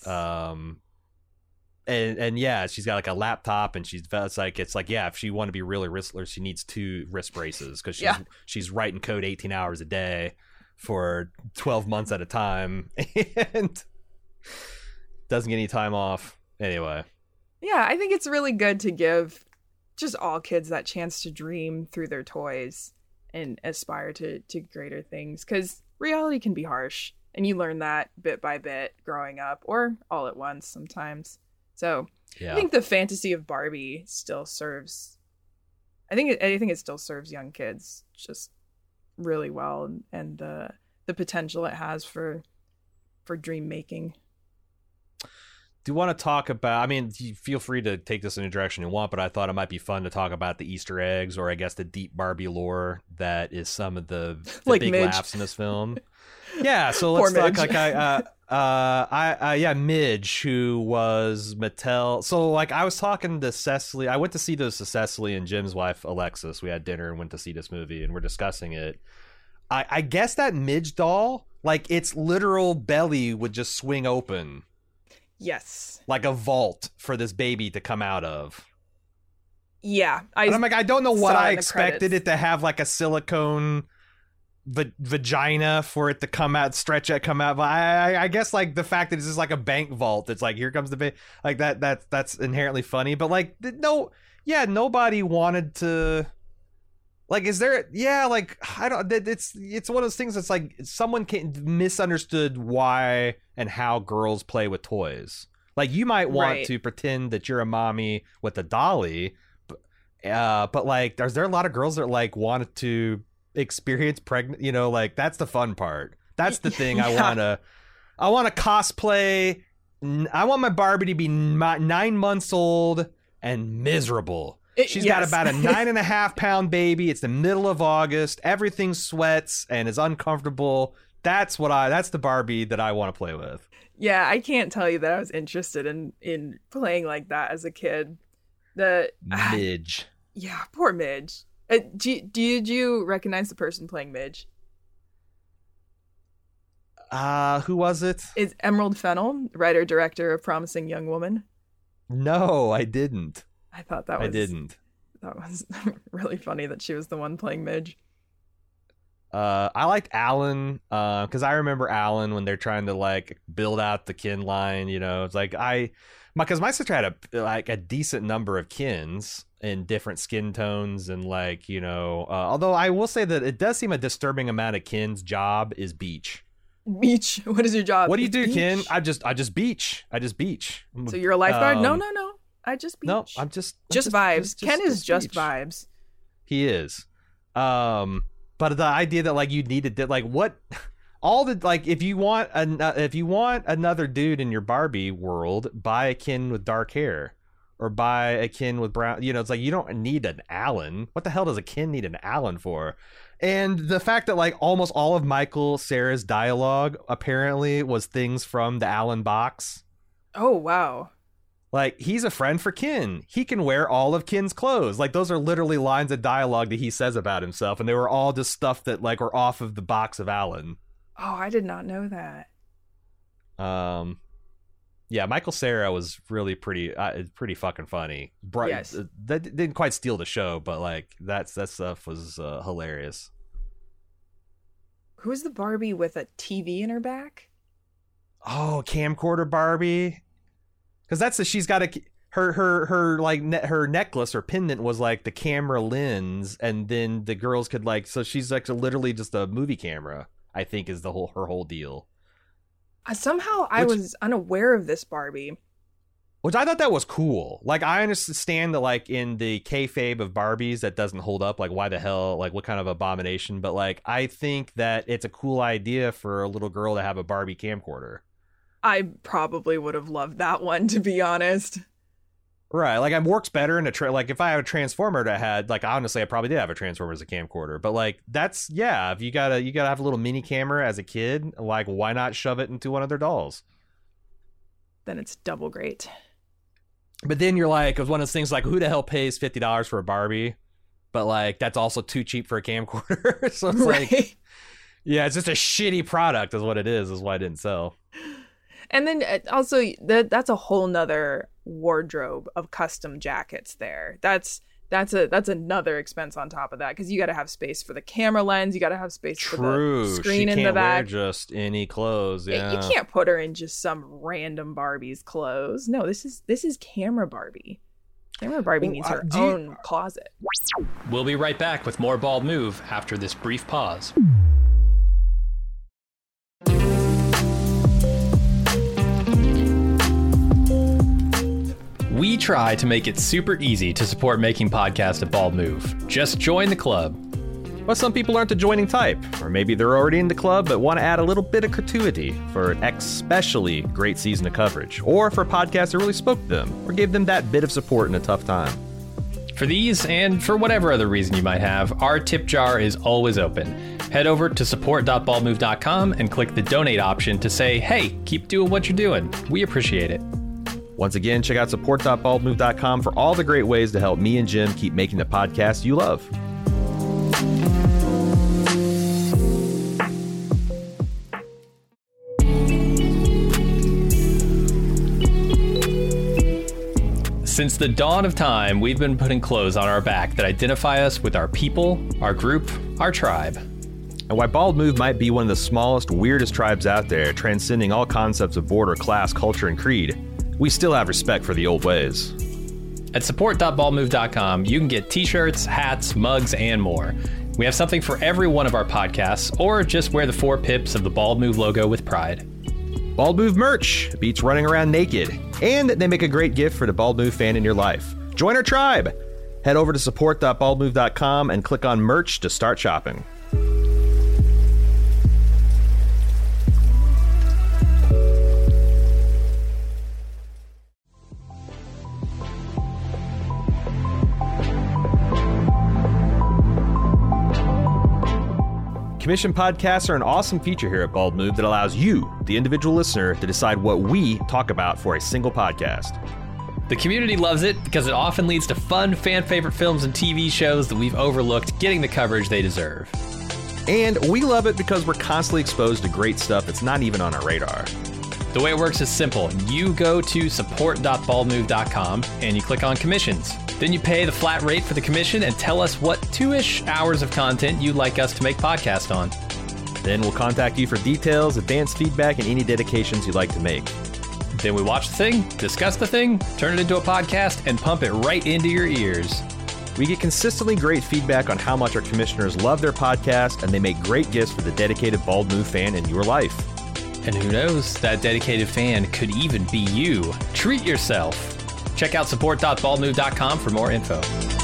Speaker 2: And yeah, she's got like a laptop, and it's like yeah, if she want to be really riskless, she needs 2 wrist braces because she's writing code 18 hours a day for 12 months at a time and doesn't get any time off. Anyway,
Speaker 3: yeah, I think it's really good to give just all kids that chance to dream through their toys and aspire to greater things, because reality can be harsh, and you learn that bit by bit growing up, or all at once sometimes. So I think the fantasy of Barbie still serves. I think it still serves young kids just really well, and the potential it has for dream making.
Speaker 2: Do you want to talk about? I mean, feel free to take this in a direction you want, but I thought it might be fun to talk about the Easter eggs, or I guess the deep Barbie lore that is some of the
Speaker 3: like
Speaker 2: big
Speaker 3: Midge.
Speaker 2: Laughs in this film. Yeah, so let's talk like Midge, who was Mattel. So like I was talking to Cecily. I went to see this to Cecily and Jim's wife Alexis. We had dinner and went to see this movie, and we're discussing it. I guess that Midge doll, like its literal belly would just swing open.
Speaker 3: Yes.
Speaker 2: Like a vault for this baby to come out of.
Speaker 3: Yeah.
Speaker 2: And I'm like, I don't know what I expected it to have, like a silicone vagina for it to come out, come out. But I guess like the fact that it's just like a bank vault. It's like, here comes the baby. Like that's inherently funny. But like, nobody wanted to. Like, is there? Yeah, like I don't. It's one of those things that's like someone misunderstood why and how girls play with toys. Like you might want to pretend that you're a mommy with a dolly, but like, is there a lot of girls that like wanted to experience pregnant? You know, like that's the fun part. That's the thing I want to cosplay. I want my Barbie to be 9 months old and miserable. She's got about a 9.5 pound baby. It's the middle of August. Everything sweats and is uncomfortable. That's the Barbie that I want to play with.
Speaker 3: Yeah, I can't tell you that I was interested in playing like that as a kid.
Speaker 2: Midge.
Speaker 3: Yeah, poor Midge. Did you recognize the person playing Midge?
Speaker 2: Who was it?
Speaker 3: Is Emerald Fennell, writer director of Promising Young Woman?
Speaker 2: No, I didn't.
Speaker 3: I thought that was really funny that she was the one playing Midge.
Speaker 2: I liked Alan because I remember Alan when they're trying to like build out the kin line. You know, it's like because my sister had a decent number of kins in different skin tones, and like, you know, although I will say that it does seem a disturbing amount of Kin's job is beach.
Speaker 3: Beach. What is your job?
Speaker 2: What do you do,
Speaker 3: beach.
Speaker 2: Kin? I just beach.
Speaker 3: So you're a lifeguard? No. I just beach.
Speaker 2: No, I'm just
Speaker 3: vibes. Ken is just vibes.
Speaker 2: He is. But the idea that like you needed to like what all the like if you want another dude in your Barbie world, buy a Ken with dark hair or buy a Ken with brown. You know, it's like you don't need an Alan. What the hell does a Ken need an Alan for? And the fact that like almost all of Michael Cera's dialogue apparently was things from the Alan box.
Speaker 3: Oh wow.
Speaker 2: Like, he's a friend for Ken. He can wear all of Ken's clothes. Like, those are literally lines of dialogue that he says about himself. And they were all just stuff that, like, were off of the box of Alan.
Speaker 3: Oh, I did not know that.
Speaker 2: Yeah, Michael Cera was really pretty fucking funny.
Speaker 3: Yes.
Speaker 2: That didn't quite steal the show, but, like, that stuff was hilarious.
Speaker 3: Who's the Barbie with a TV in her back?
Speaker 2: Oh, camcorder Barbie. Because she's got her necklace or pendant was like the camera lens, and then the girls could like, so she's like literally just a movie camera, I think is her whole deal.
Speaker 3: I was unaware of this Barbie.
Speaker 2: Which I thought that was cool. Like, I understand that like in the kayfabe of Barbies that doesn't hold up, like why the hell, like what kind of abomination, but like I think that it's a cool idea for a little girl to have a Barbie camcorder.
Speaker 3: I probably would have loved that one, to be honest.
Speaker 2: Right, like it works better in like if I have a Transformer that had like honestly I probably did have a Transformer as a camcorder, but like that's if you gotta have a little mini camera as a kid, like why not shove it into one of their dolls?
Speaker 3: Then it's double great.
Speaker 2: But then you're like, it was one of those things like, who the hell pays $50 for a Barbie? But like, that's also too cheap for a camcorder. So it's like, yeah, it's just a shitty product is what it is why it didn't sell.
Speaker 3: And then also that's a whole nother wardrobe of custom jackets there. That's another expense on top of that, because you got to have space for the camera lens, you got to have space for the screen in the back.
Speaker 2: Wear just any clothes. Yeah,
Speaker 3: you can't put her in just some random Barbie's clothes. No, this is camera Barbie. Camera Barbie needs her own closet.
Speaker 5: We'll be right back with more Bald Move after this brief pause. We try to make it super easy to support making podcasts at Bald Move. Just join the club.
Speaker 2: But some people aren't the joining type, or maybe they're already in the club but want to add a little bit of gratuity for an especially great season of coverage, or for a podcast that really spoke to them, or gave them that bit of support in a tough time.
Speaker 5: For these, and for whatever other reason you might have, our tip jar is always open. Head over to support.baldmove.com and click the donate option to say, hey, keep doing what you're doing. We appreciate it.
Speaker 2: Once again, check out support.baldmove.com for all the great ways to help me and Jim keep making the podcast you love.
Speaker 5: Since the dawn of time, we've been putting clothes on our back that identify us with our people, our group, our tribe.
Speaker 2: And while Bald Move might be one of the smallest, weirdest tribes out there, transcending all concepts of border, class, culture, and creed, we still have respect for the old ways.
Speaker 5: At support.baldmove.com, you can get t-shirts, hats, mugs, and more. We have something for every one of our podcasts, or just wear the 4 pips of the Bald Move logo with pride.
Speaker 2: Bald Move merch beats running around naked, and they make a great gift for the Bald Move fan in your life. Join our tribe! Head over to support.baldmove.com and click on merch to start shopping. Commission podcasts are an awesome feature here at Bald Move that allows you, the individual listener, to decide what we talk about for a single podcast.
Speaker 5: The community loves it because it often leads to fun, fan-favorite films and TV shows that we've overlooked getting the coverage they deserve.
Speaker 2: And we love it because we're constantly exposed to great stuff that's not even on our radar.
Speaker 5: The way it works is simple. You go to support.baldmove.com and you click on commissions. Then you pay the flat rate for the commission and tell us what 2-ish hours of content you'd like us to make podcasts on.
Speaker 2: Then we'll contact you for details, advanced feedback, and any dedications you'd like to make.
Speaker 5: Then we watch the thing, discuss the thing, turn it into a podcast, and pump it right into your ears.
Speaker 2: We get consistently great feedback on how much our commissioners love their podcast, and they make great gifts for the dedicated Bald Move fan in your life.
Speaker 5: And who knows, that dedicated fan could even be you. Treat yourself. Check out support.baldmove.com for more info.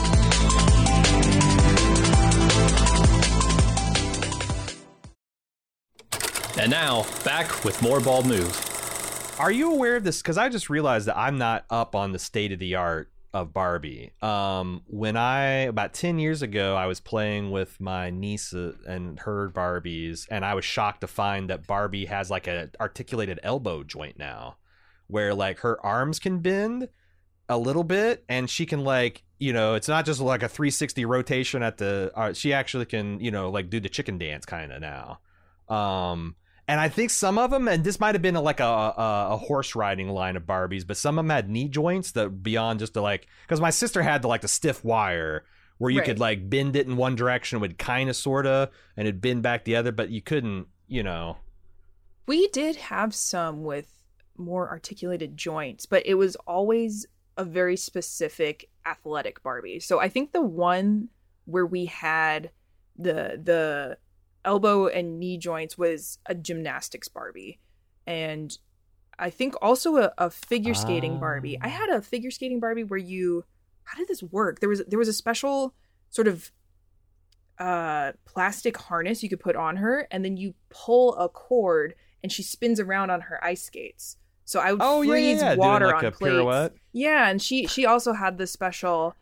Speaker 5: And now, back with more Bald Move.
Speaker 2: Are you aware of this? Because I just realized that I'm not up on the state of the art of Barbie. About 10 years ago, I was playing with my niece and her Barbies, and I was shocked to find that Barbie has like an articulated elbow joint now, where like her arms can bend a little bit, and she can like, you know, it's not just like a 360 rotation at the she actually can, you know, like do the chicken dance kind of now. And I think some of them, and this might have been like a horse riding line of Barbies, but some of them had knee joints that beyond just the like, because my sister had the stiff wire where you could like bend it in one direction, would kind of sorta, and it'd bend back the other, but you couldn't, you know.
Speaker 3: We did have some with more articulated joints, but it was always a very specific athletic Barbie. So I think the one where we had the elbow and knee joints was a gymnastics Barbie. And I think also a figure skating Barbie. I had a figure skating Barbie where how did this work? There was a special sort of plastic harness you could put on her, and then you pull a cord and she spins around on her ice skates. So I would freeze water on plates. Pirouette. Yeah, and she also had the special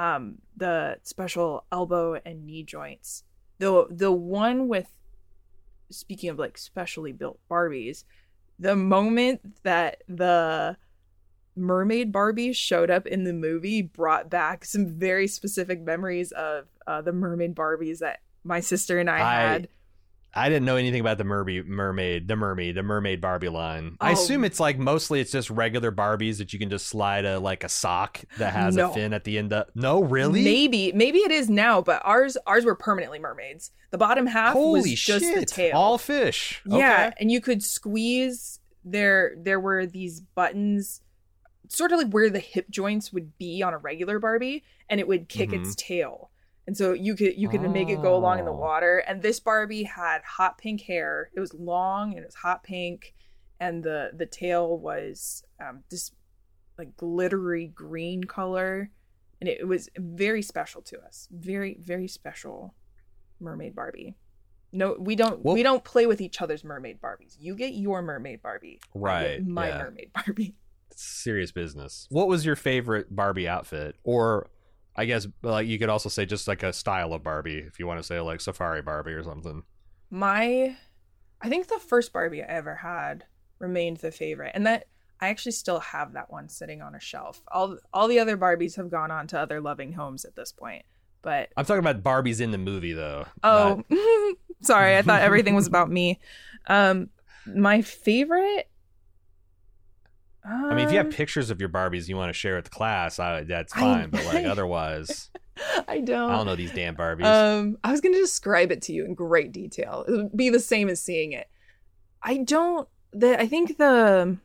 Speaker 3: elbow and knee joints. The one with, speaking of like specially built Barbies, the moment that the mermaid Barbies showed up in the movie brought back some very specific memories of the mermaid Barbies that my sister and I had.
Speaker 2: I didn't know anything about the mermaid Barbie line. I assume it's like mostly it's just regular Barbies that you can just slide a sock that has a fin at the end of. No, really?
Speaker 3: Maybe it is now, but ours were permanently mermaids. The bottom half was just the tail.
Speaker 2: All fish.
Speaker 3: Yeah,
Speaker 2: okay.
Speaker 3: and you could squeeze there were these buttons sort of like where the hip joints would be on a regular Barbie, and it would kick its tail. And so you could make it go along in the water. And this Barbie had hot pink hair. It was long and it was hot pink. And the tail was this like glittery green color. And it was very special to us. Very, very special mermaid Barbie. No, we don't play with each other's mermaid Barbies. You get your mermaid Barbie.
Speaker 2: Right.
Speaker 3: I get my mermaid Barbie.
Speaker 2: It's serious business. What was your favorite Barbie outfit? Or I guess like you could also say just like a style of Barbie if you want to say like Safari Barbie or something.
Speaker 3: I think the first Barbie I ever had remained the favorite, and that I actually still have that one sitting on a shelf. All the other Barbies have gone on to other loving homes at this point, but
Speaker 2: I'm talking about Barbies in the movie though.
Speaker 3: Oh, sorry, I thought everything was about me. My favorite.
Speaker 2: I mean, if you have pictures of your Barbies you want to share with the class, that's fine. But like otherwise,
Speaker 3: I don't
Speaker 2: know these damn Barbies.
Speaker 3: I was going to describe it to you in great detail. It would be the same as seeing it. I think the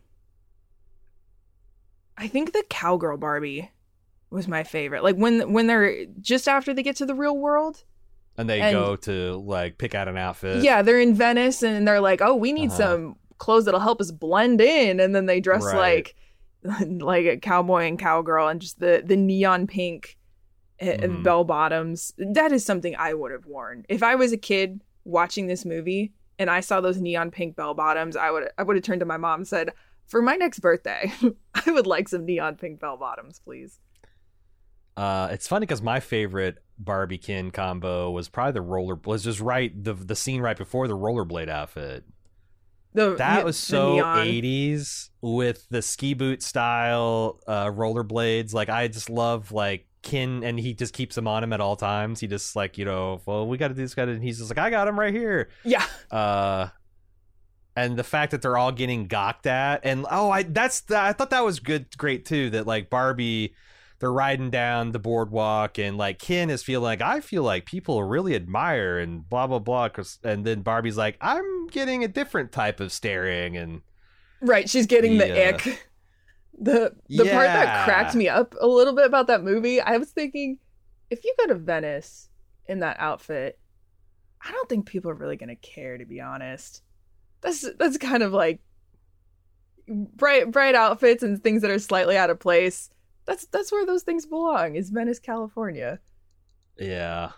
Speaker 3: cowgirl Barbie was my favorite. Like when they're just after they get to the real world.
Speaker 2: And they go to like pick out an outfit.
Speaker 3: Yeah, they're in Venice and they're like, oh, we need some clothes that'll help us blend in, and then they dress like a cowboy and cowgirl, and just the neon pink bell bottoms. That is something I would have worn if I was a kid watching this movie and I saw those neon pink bell bottoms. I would have turned to my mom and said, for my next birthday I would like some neon pink bell bottoms, please.
Speaker 2: It's funny because my favorite Barbie Ken combo was probably the scene right before the rollerblade outfit. That was so 80s with the ski boot style rollerblades. Like I just love like Ken, and he just keeps them on him at all times. He just like, well, we got to do this, and he's just like, I got him right here.
Speaker 3: Yeah.
Speaker 2: And the fact that they're all getting gawked at, and I thought that was great too. That like Barbie, they're riding down the boardwalk, and like Ken is feeling like, I feel like people really admire and blah blah blah. And then Barbie's like, I'm getting a different type of staring, and
Speaker 3: right, she's getting the ick. The part that cracked me up a little bit about that movie, I was thinking, if you go to Venice in that outfit, I don't think people are really gonna care, to be honest. That's kind of like bright outfits and things that are slightly out of place. That's where those things belong, is Venice, California.
Speaker 2: Yeah.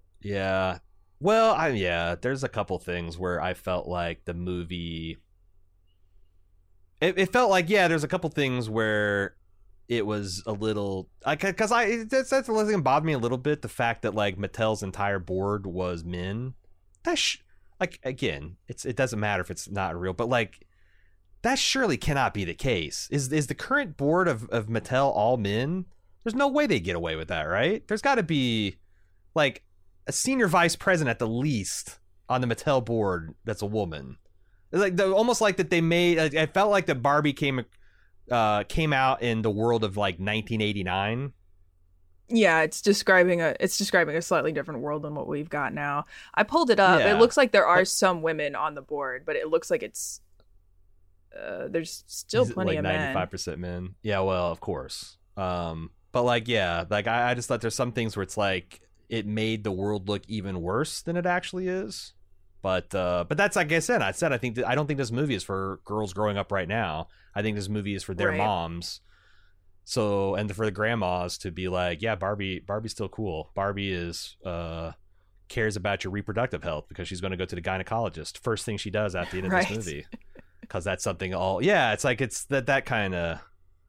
Speaker 2: Well, there's a couple things where I felt like the movie. It felt like, there's a couple things where it was a little, because that's the thing that bothered me a little bit. The fact that like Mattel's entire board was men. Like again, it doesn't matter if it's not real, but like. That surely cannot be the case. Is the current board of Mattel all men? There's no way they get away with that, right? There's got to be like a senior vice president at the least on the Mattel board that's a woman. It's like almost like that they made. I felt like the Barbie came out in the world of like 1989.
Speaker 3: Yeah, it's describing a slightly different world than what we've got now. I pulled it up. Yeah. It looks like there are some women on the board, but it looks like it's. There's still plenty of men.
Speaker 2: 95% men. Yeah, well, of course. But like, I just thought there's some things where it's like it made the world look even worse than it actually is. But that's like I said. I don't think this movie is for girls growing up right now. I think this movie is for their moms. So, and for the grandmas to be like, yeah, Barbie's still cool. Barbie is cares about your reproductive health because she's going to go to the gynecologist. First thing she does at the end of this movie. Because that's something it's like it's that kind of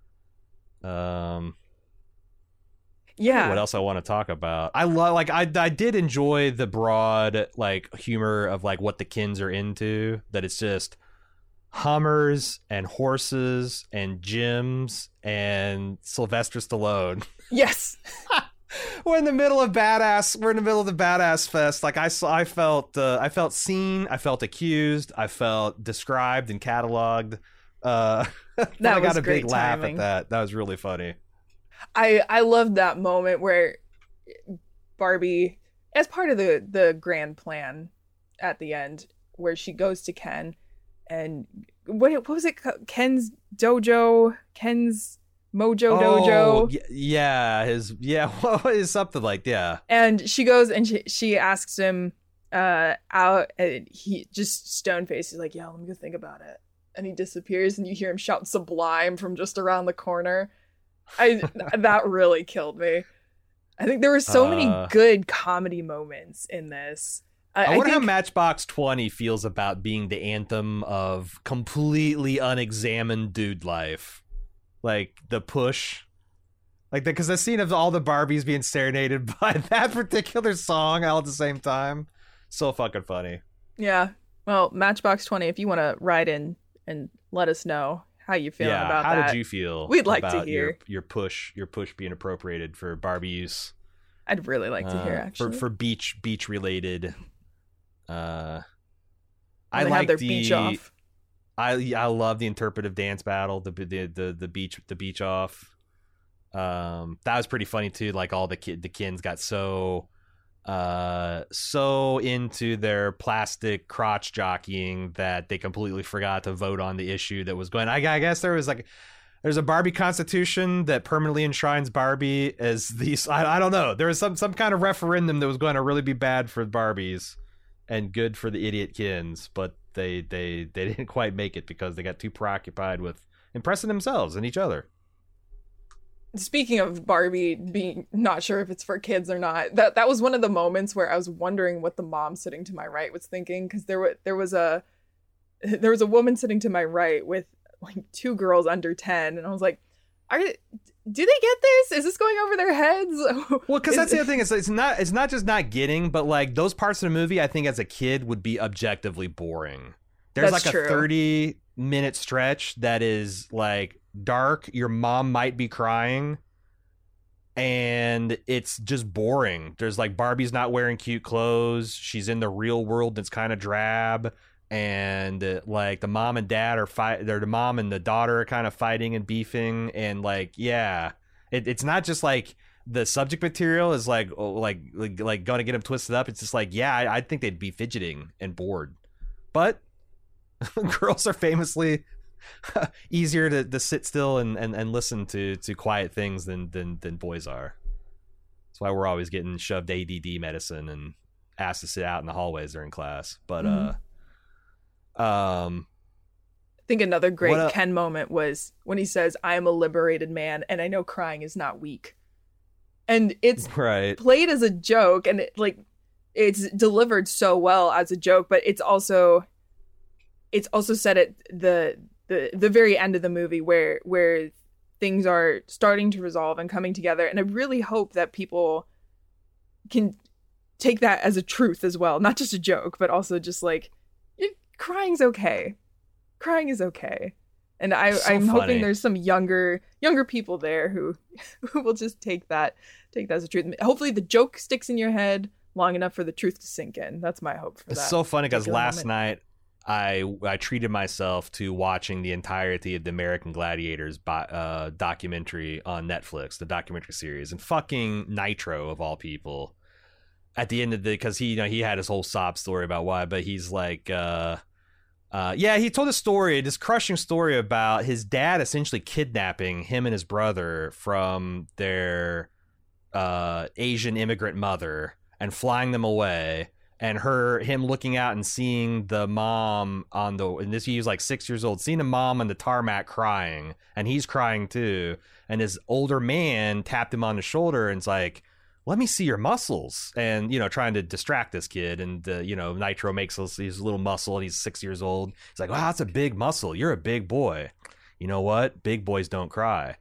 Speaker 2: what else I want to talk about. I love I did enjoy the broad like humor of like what the Kens are into, that it's just Hummers and horses and gyms and Sylvester Stallone.
Speaker 3: Yes.
Speaker 2: We're in the middle of the badass fest. Like I felt seen, I felt accused, I felt described and cataloged. I got a big laugh at that. That was really funny.
Speaker 3: I loved that moment where Barbie, as part of the grand plan at the end, where she goes to Ken and what was it? Ken's Mojo Dojo.
Speaker 2: What is something like, yeah.
Speaker 3: And she goes and she asks him out, and he just stone faced. He's like, yeah, let me go think about it. And he disappears, and you hear him shout Sublime from just around the corner. That really killed me. I think there were so many good comedy moments in this.
Speaker 2: I wonder how Matchbox 20 feels about being the anthem of completely unexamined dude life. Like the push, like because the scene of all the Barbies being serenaded by that particular song all at the same time, so fucking funny.
Speaker 3: Yeah. Well, Matchbox 20, if you want to write in and let us know how you feeling about
Speaker 2: how
Speaker 3: that.
Speaker 2: How did you feel?
Speaker 3: We'd like to hear
Speaker 2: your push being appropriated for Barbie use.
Speaker 3: I'd really like to hear, actually,
Speaker 2: for beach related. I
Speaker 3: like their beach off.
Speaker 2: I love the interpretive dance battle, the beach off. That was pretty funny too. Like all the kids got so into their plastic crotch jockeying that they completely forgot to vote on the issue that was going. I guess there's a Barbie constitution that permanently enshrines Barbie as these. I don't know. There was some kind of referendum that was going to really be bad for Barbies and good for the idiot Kens, but they didn't quite make it because they got too preoccupied with impressing themselves and each other.
Speaker 3: Speaking of Barbie being not sure if it's for kids or not, that was one of the moments where I was wondering what the mom sitting to my right was thinking, because there was a woman sitting to my right with like two girls under 10, and I was like, do they get this? Is this going over their heads?
Speaker 2: Well, because that's the other thing. It's not just not getting, but like those parts of the movie, I think as a kid would be objectively boring. There's
Speaker 3: that's
Speaker 2: like
Speaker 3: true.
Speaker 2: a 30-minute stretch that is like dark. Your mom might be crying, and it's just boring. There's like Barbie's not wearing cute clothes. She's in the real world that's kind of drab. And like the mom and dad the mom and the daughter are kind of fighting and beefing, and like it's not just like the subject material is like gonna get them twisted up. It's just like I think they'd be fidgeting and bored, but girls are famously easier to sit still and listen to quiet things than boys are. That's why we're always getting shoved ADD medicine and asked to sit out in the hallways during class. But
Speaker 3: I think another great Ken moment was when he says, "I am a liberated man, and I know crying is not weak." And it's played as a joke, and it's delivered so well as a joke, but it's also said at the very end of the movie where things are starting to resolve and coming together. And I really hope that people can take that as a truth as well, not just a joke, but also just like, crying's okay. Crying is okay. And I'm hoping there's some younger people there who will just take that as a truth. Hopefully the joke sticks in your head long enough for the truth to sink in. That's my hope for that.
Speaker 2: It's so funny because last night I treated myself to watching the entirety of the American Gladiators documentary on Netflix, the documentary series, and fucking Nitro of all people. At the end of because he had his whole sob story about why, but he's like, he told this crushing story about his dad essentially kidnapping him and his brother from their Asian immigrant mother and flying them away, and him looking out and seeing the mom he was like 6 years old, seeing the mom on the tarmac crying, and he's crying too, and his older man tapped him on the shoulder and's like, "Let me see your muscles," and trying to distract this kid, and Nitro makes his little muscle, and he's 6 years old. He's like, "Wow, that's a big muscle. You're a big boy. You know what? Big boys don't cry."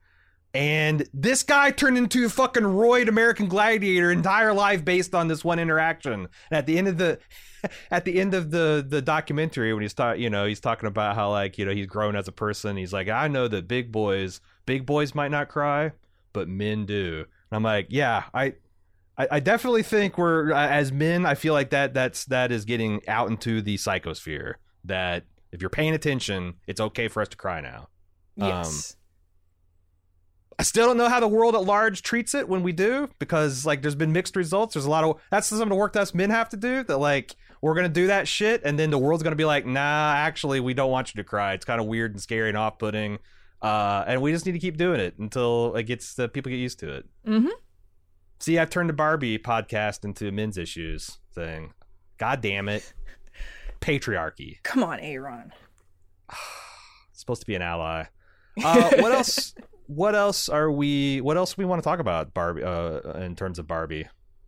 Speaker 2: And this guy turned into a fucking roid American Gladiator, entire life based on this one interaction. And at the end of the documentary, when he's talking about how, like, you know, he's grown as a person. He's like, I know that big boys might not cry, but men do. And I'm like, yeah, I definitely think we're, as men, I feel like that is getting out into the psychosphere, that if you're paying attention, it's okay for us to cry now.
Speaker 3: Yes.
Speaker 2: I still don't know how the world at large treats it when we do, because, like, there's been mixed results. There's a lot of, that's some of the work that us men have to do, that, like, we're going to do that shit, and then the world's going to be like, nah, actually, we don't want you to cry. It's kind of weird and scary and off-putting. And we just need to keep doing it until it gets, people get used to it.
Speaker 3: Mm-hmm.
Speaker 2: See, I've turned the Barbie podcast into a men's issues thing. God damn it. Patriarchy.
Speaker 3: Come on, Aaron.
Speaker 2: It's supposed to be an ally. What else? What else do we want to talk about Barbie, in terms of Barbie?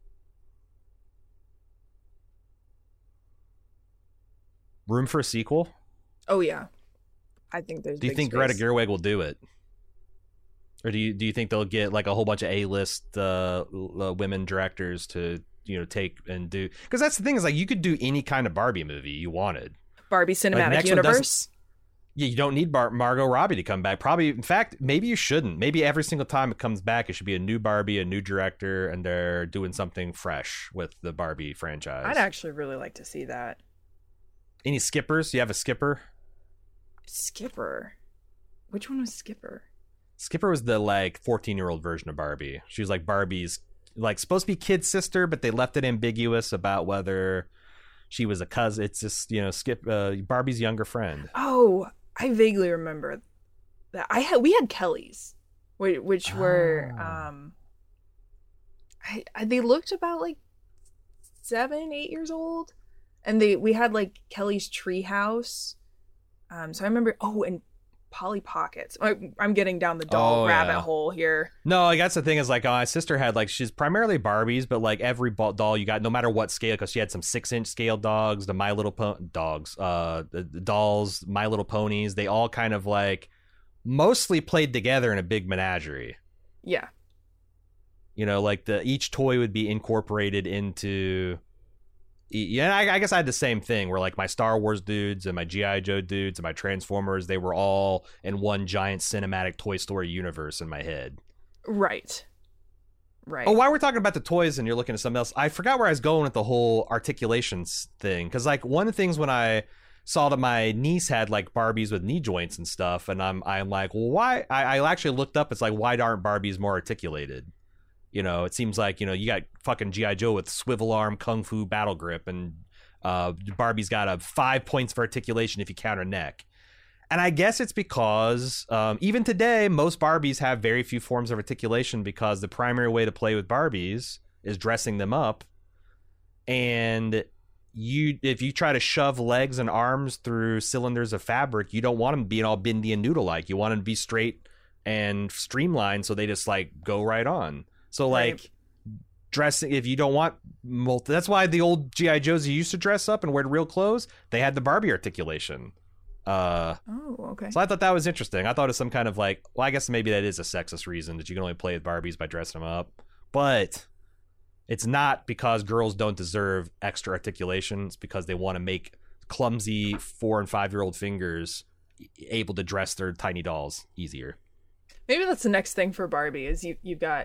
Speaker 2: Room for a sequel?
Speaker 3: Oh yeah, I think there's.
Speaker 2: Do you think Greta Gerwig will do it, or do you think they'll get, like, a whole bunch of A-list women directors to, you know, take and do? Because that's the thing, is, like, you could do any kind of Barbie movie you wanted.
Speaker 3: Barbie Cinematic Universe.
Speaker 2: Yeah, you don't need Margot Robbie to come back. Probably, in fact, maybe you shouldn't. Maybe every single time it comes back, it should be a new Barbie, a new director, and they're doing something fresh with the Barbie franchise.
Speaker 3: I'd actually really like to see that.
Speaker 2: Any skippers? You have a skipper?
Speaker 3: Skipper? Which one was Skipper?
Speaker 2: Skipper was the, like, 14-year-old version of Barbie. She was, like, Barbie's, like, supposed to be kid sister, but they left it ambiguous about whether she was a cousin. It's just, you know, Barbie's younger friend.
Speaker 3: Oh, I vaguely remember that. We had Kellys, which were they looked about, like, 7, 8 years old, and we had, like, Kelly's Treehouse. So I remember. Oh, and Polly Pockets. I'm getting down the doll rabbit hole here.
Speaker 2: No, I guess the thing is, like, my sister had, like, she's primarily Barbies, but, like, every doll you got, no matter what scale, because she had some 6-inch scale dogs, the My Little the dolls, My Little Ponies, they all kind of, like, mostly played together in a big menagerie.
Speaker 3: Yeah.
Speaker 2: You know, like, each toy would be incorporated into. Yeah, I guess I had the same thing where, like, my Star Wars dudes and my G.I. Joe dudes and my Transformers, they were all in one giant cinematic Toy Story universe in my head.
Speaker 3: Right.
Speaker 2: Oh, while we're talking about the toys and you're looking at something else, I forgot where I was going with the whole articulations thing. Because, like, one of the things when I saw that my niece had, like, Barbies with knee joints and stuff, and I'm like, well, why? I actually looked up, it's like, why aren't Barbies more articulated? You know, it seems like, you know, you got fucking G.I. Joe with swivel arm, kung fu, battle grip, and Barbie's got a 5 points of articulation if you count her neck. And I guess it's because even today, most Barbies have very few forms of articulation, because the primary way to play with Barbies is dressing them up. And if you try to shove legs and arms through cylinders of fabric, you don't want them being all bendy and noodle-like. You want them to be straight and streamlined, so they just, like, go right on. So, like,
Speaker 3: right.
Speaker 2: Dressing, if you don't want that's why the old G.I. Joes who used to dress up and wear real clothes, they had the Barbie articulation.
Speaker 3: Oh, okay.
Speaker 2: So I thought that was interesting. I thought it was some kind of, like, well, I guess maybe that is a sexist reason that you can only play with Barbies by dressing them up. But it's not because girls don't deserve extra articulation. It's because they want to make clumsy 4- and 5-year-old fingers able to dress their tiny dolls easier.
Speaker 3: Maybe that's the next thing for Barbie, is you've got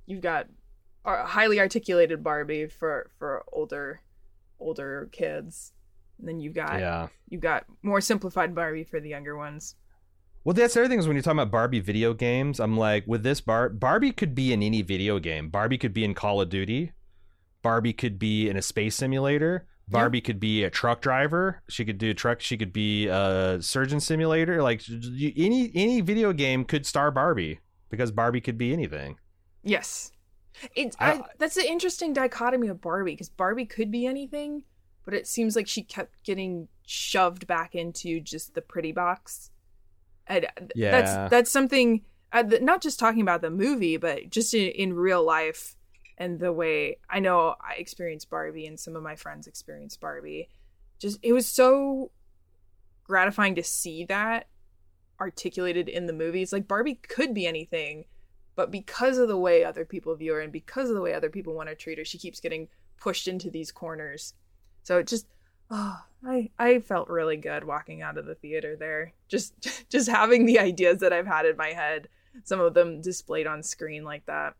Speaker 3: a highly articulated Barbie for older kids, and then you've got more simplified Barbie for the younger ones.
Speaker 2: Well, that's the other thing, is when you're talking about Barbie video games, I'm like, with this Barbie could be in any video game. Barbie could be in Call of Duty. Barbie could be in a space simulator. Barbie could be a truck driver. She could do a truck. She could be a surgeon simulator. Like, any video game could star Barbie, because Barbie could be anything.
Speaker 3: Yes. That's an interesting dichotomy of Barbie, because Barbie could be anything, but it seems like she kept getting shoved back into just the pretty box. And that's something, not just talking about the movie, but just in real life, and the way I know I experienced Barbie and some of my friends experienced Barbie. Just, it was so gratifying to see that articulated in the movies. Like, Barbie could be anything, But because of the way other people view her and because of the way other people want to treat her, she keeps getting pushed into these corners. So it just, I felt really good walking out of the theater there. Just having the ideas that I've had in my head, some of them displayed on screen like that.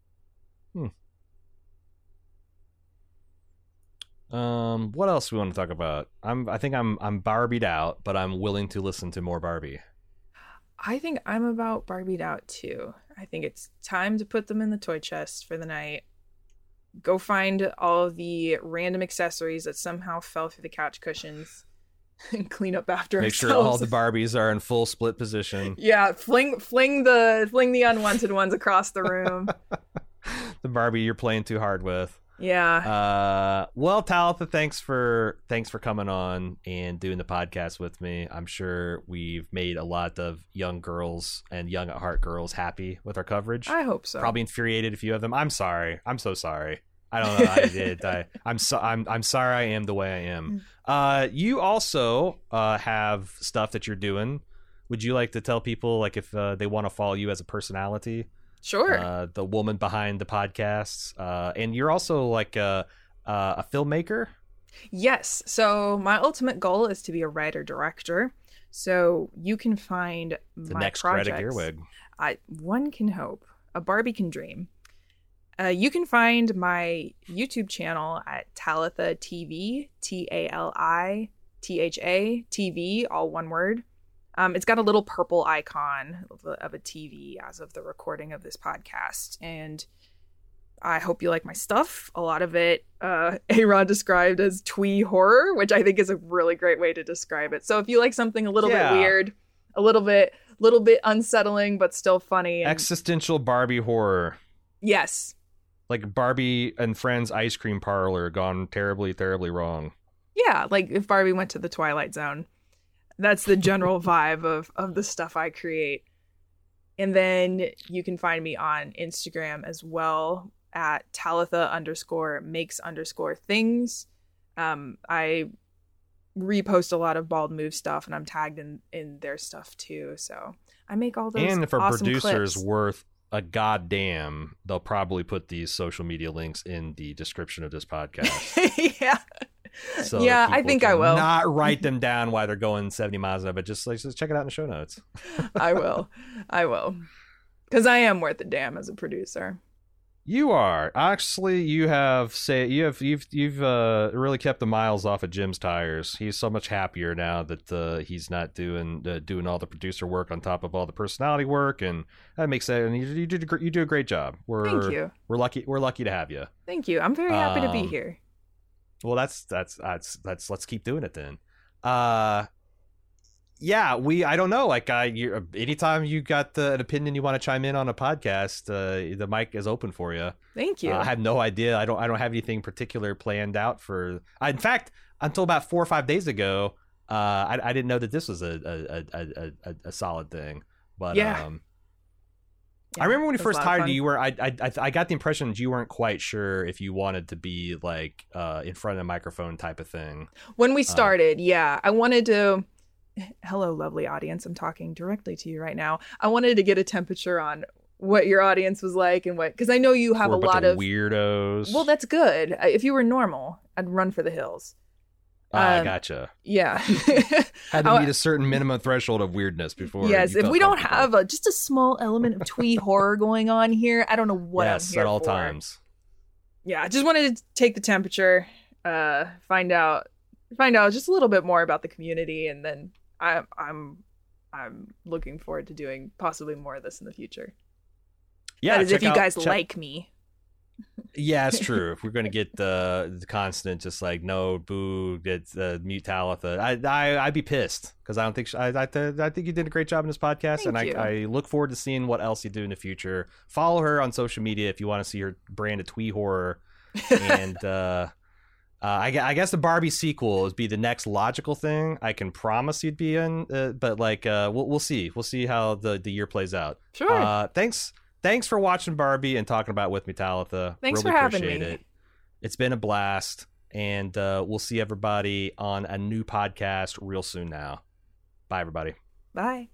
Speaker 2: What else do we want to talk about? I think I'm Barbied out, but I'm willing to listen to more Barbie.
Speaker 3: I think I'm about Barbied out too. I think it's time to put them in the toy chest for the night. Go find all of the random accessories that somehow fell through the couch cushions and clean up after
Speaker 2: Make
Speaker 3: ourselves.
Speaker 2: sure all the Barbies are in full split position.
Speaker 3: Yeah, fling the unwanted ones across the room.
Speaker 2: The Barbie you're playing too hard with.
Speaker 3: Yeah.
Speaker 2: Well, Talitha, thanks for coming on and doing the podcast with me. I'm sure we've made a lot of young girls and young at heart girls happy with our coverage.
Speaker 3: I hope so.
Speaker 2: Probably infuriated a few of them. I'm sorry. I'm so sorry. I don't know. I did. I'm sorry. I am the way I am. You also have stuff that you're doing. Would you like to tell people, like, if they want to follow you as a personality?
Speaker 3: Sure.
Speaker 2: The woman behind the podcasts. And you're also like a filmmaker?
Speaker 3: Yes. So my ultimate goal is to be a writer-director. So you can find
Speaker 2: The
Speaker 3: my
Speaker 2: next
Speaker 3: projects.
Speaker 2: Greta Gerwig.
Speaker 3: One can hope. A Barbie can dream. You can find my YouTube channel at Talitha TV, TALITHA TV, all one word. It's got a little purple icon of a TV as of the recording of this podcast. And I hope you like my stuff. A lot of it, A-Rod described as twee horror, which I think is a really great way to describe it. So if you like something a little bit weird, a little bit unsettling, but still funny.
Speaker 2: Existential Barbie horror.
Speaker 3: Yes.
Speaker 2: Like Barbie and Friends ice cream parlor gone terribly, terribly wrong.
Speaker 3: Yeah, like if Barbie went to the Twilight Zone. That's the general vibe of the stuff I create. And then you can find me on Instagram as well at Talitha_makes_things. I repost a lot of Bald Move stuff and I'm tagged in their stuff too. So I make all those
Speaker 2: And if a
Speaker 3: awesome
Speaker 2: producer's
Speaker 3: clips.
Speaker 2: worth a goddamn, they'll probably put these social media links in the description of this podcast.
Speaker 3: Yeah.
Speaker 2: So
Speaker 3: yeah,
Speaker 2: people
Speaker 3: I think
Speaker 2: can
Speaker 3: I will.
Speaker 2: not write them down while they're going 70 miles an hour, but just check it out in the show notes.
Speaker 3: I will. Because I am worth a damn as a producer.
Speaker 2: You are actually. You've really kept the miles off of Jim's tires. He's so much happier now that he's not doing all the producer work on top of all the personality work, and that makes sense. And you do a great job.
Speaker 3: Thank you.
Speaker 2: We're lucky to have you.
Speaker 3: Thank you. I'm very happy to be here.
Speaker 2: Well, that's let's keep doing it then. Yeah, I don't know. Like, anytime you got an opinion you want to chime in on a podcast, the mic is open for you.
Speaker 3: Thank you.
Speaker 2: I have no idea. I don't have anything particular planned out for. In fact, until about 4 or 5 days ago, I didn't know that this was a solid thing. But
Speaker 3: yeah.
Speaker 2: I remember when we
Speaker 3: it was
Speaker 2: first
Speaker 3: a lot of
Speaker 2: hired you,
Speaker 3: fun.
Speaker 2: I got the impression that you weren't quite sure if you wanted to be like in front of a microphone type of thing.
Speaker 3: When we started, yeah, I wanted to. Hello, lovely audience. I'm talking directly to you right now. I wanted to get a temperature on what your audience was like and because I know you have
Speaker 2: We're
Speaker 3: a lot of
Speaker 2: weirdos.
Speaker 3: Well, that's good. If you were normal, I'd run for the hills.
Speaker 2: Gotcha.
Speaker 3: Yeah.
Speaker 2: Had to meet a certain minimum threshold of weirdness before.
Speaker 3: Yes, if we don't have just a small element of twee horror going on here, I don't know what I'm here
Speaker 2: at all
Speaker 3: for.
Speaker 2: times.
Speaker 3: Yeah, I just wanted to take the temperature, find out just a little bit more about the community, and then I'm looking forward to doing possibly more of this in the future.
Speaker 2: Yeah,
Speaker 3: that is if you guys like me.
Speaker 2: Yeah, it's true. If we're going to get the constant, just like no boo, it's mute Talitha, I'd be pissed because I don't think I think you did a great job in this podcast,
Speaker 3: Thank you.
Speaker 2: I look forward to seeing what else you do in the future. Follow her on social media if you want to see her brand of twee horror, and I guess the Barbie sequel would be the next logical thing. I can promise you'd be in, but like we'll see. We'll see how the year plays out.
Speaker 3: Sure.
Speaker 2: Thanks for watching Barbie and talking about it with me, Talitha.
Speaker 3: Thanks
Speaker 2: really
Speaker 3: for having
Speaker 2: appreciate
Speaker 3: me.
Speaker 2: it. It's been a blast, and we'll see everybody on a new podcast real soon now. Bye, everybody.
Speaker 3: Bye.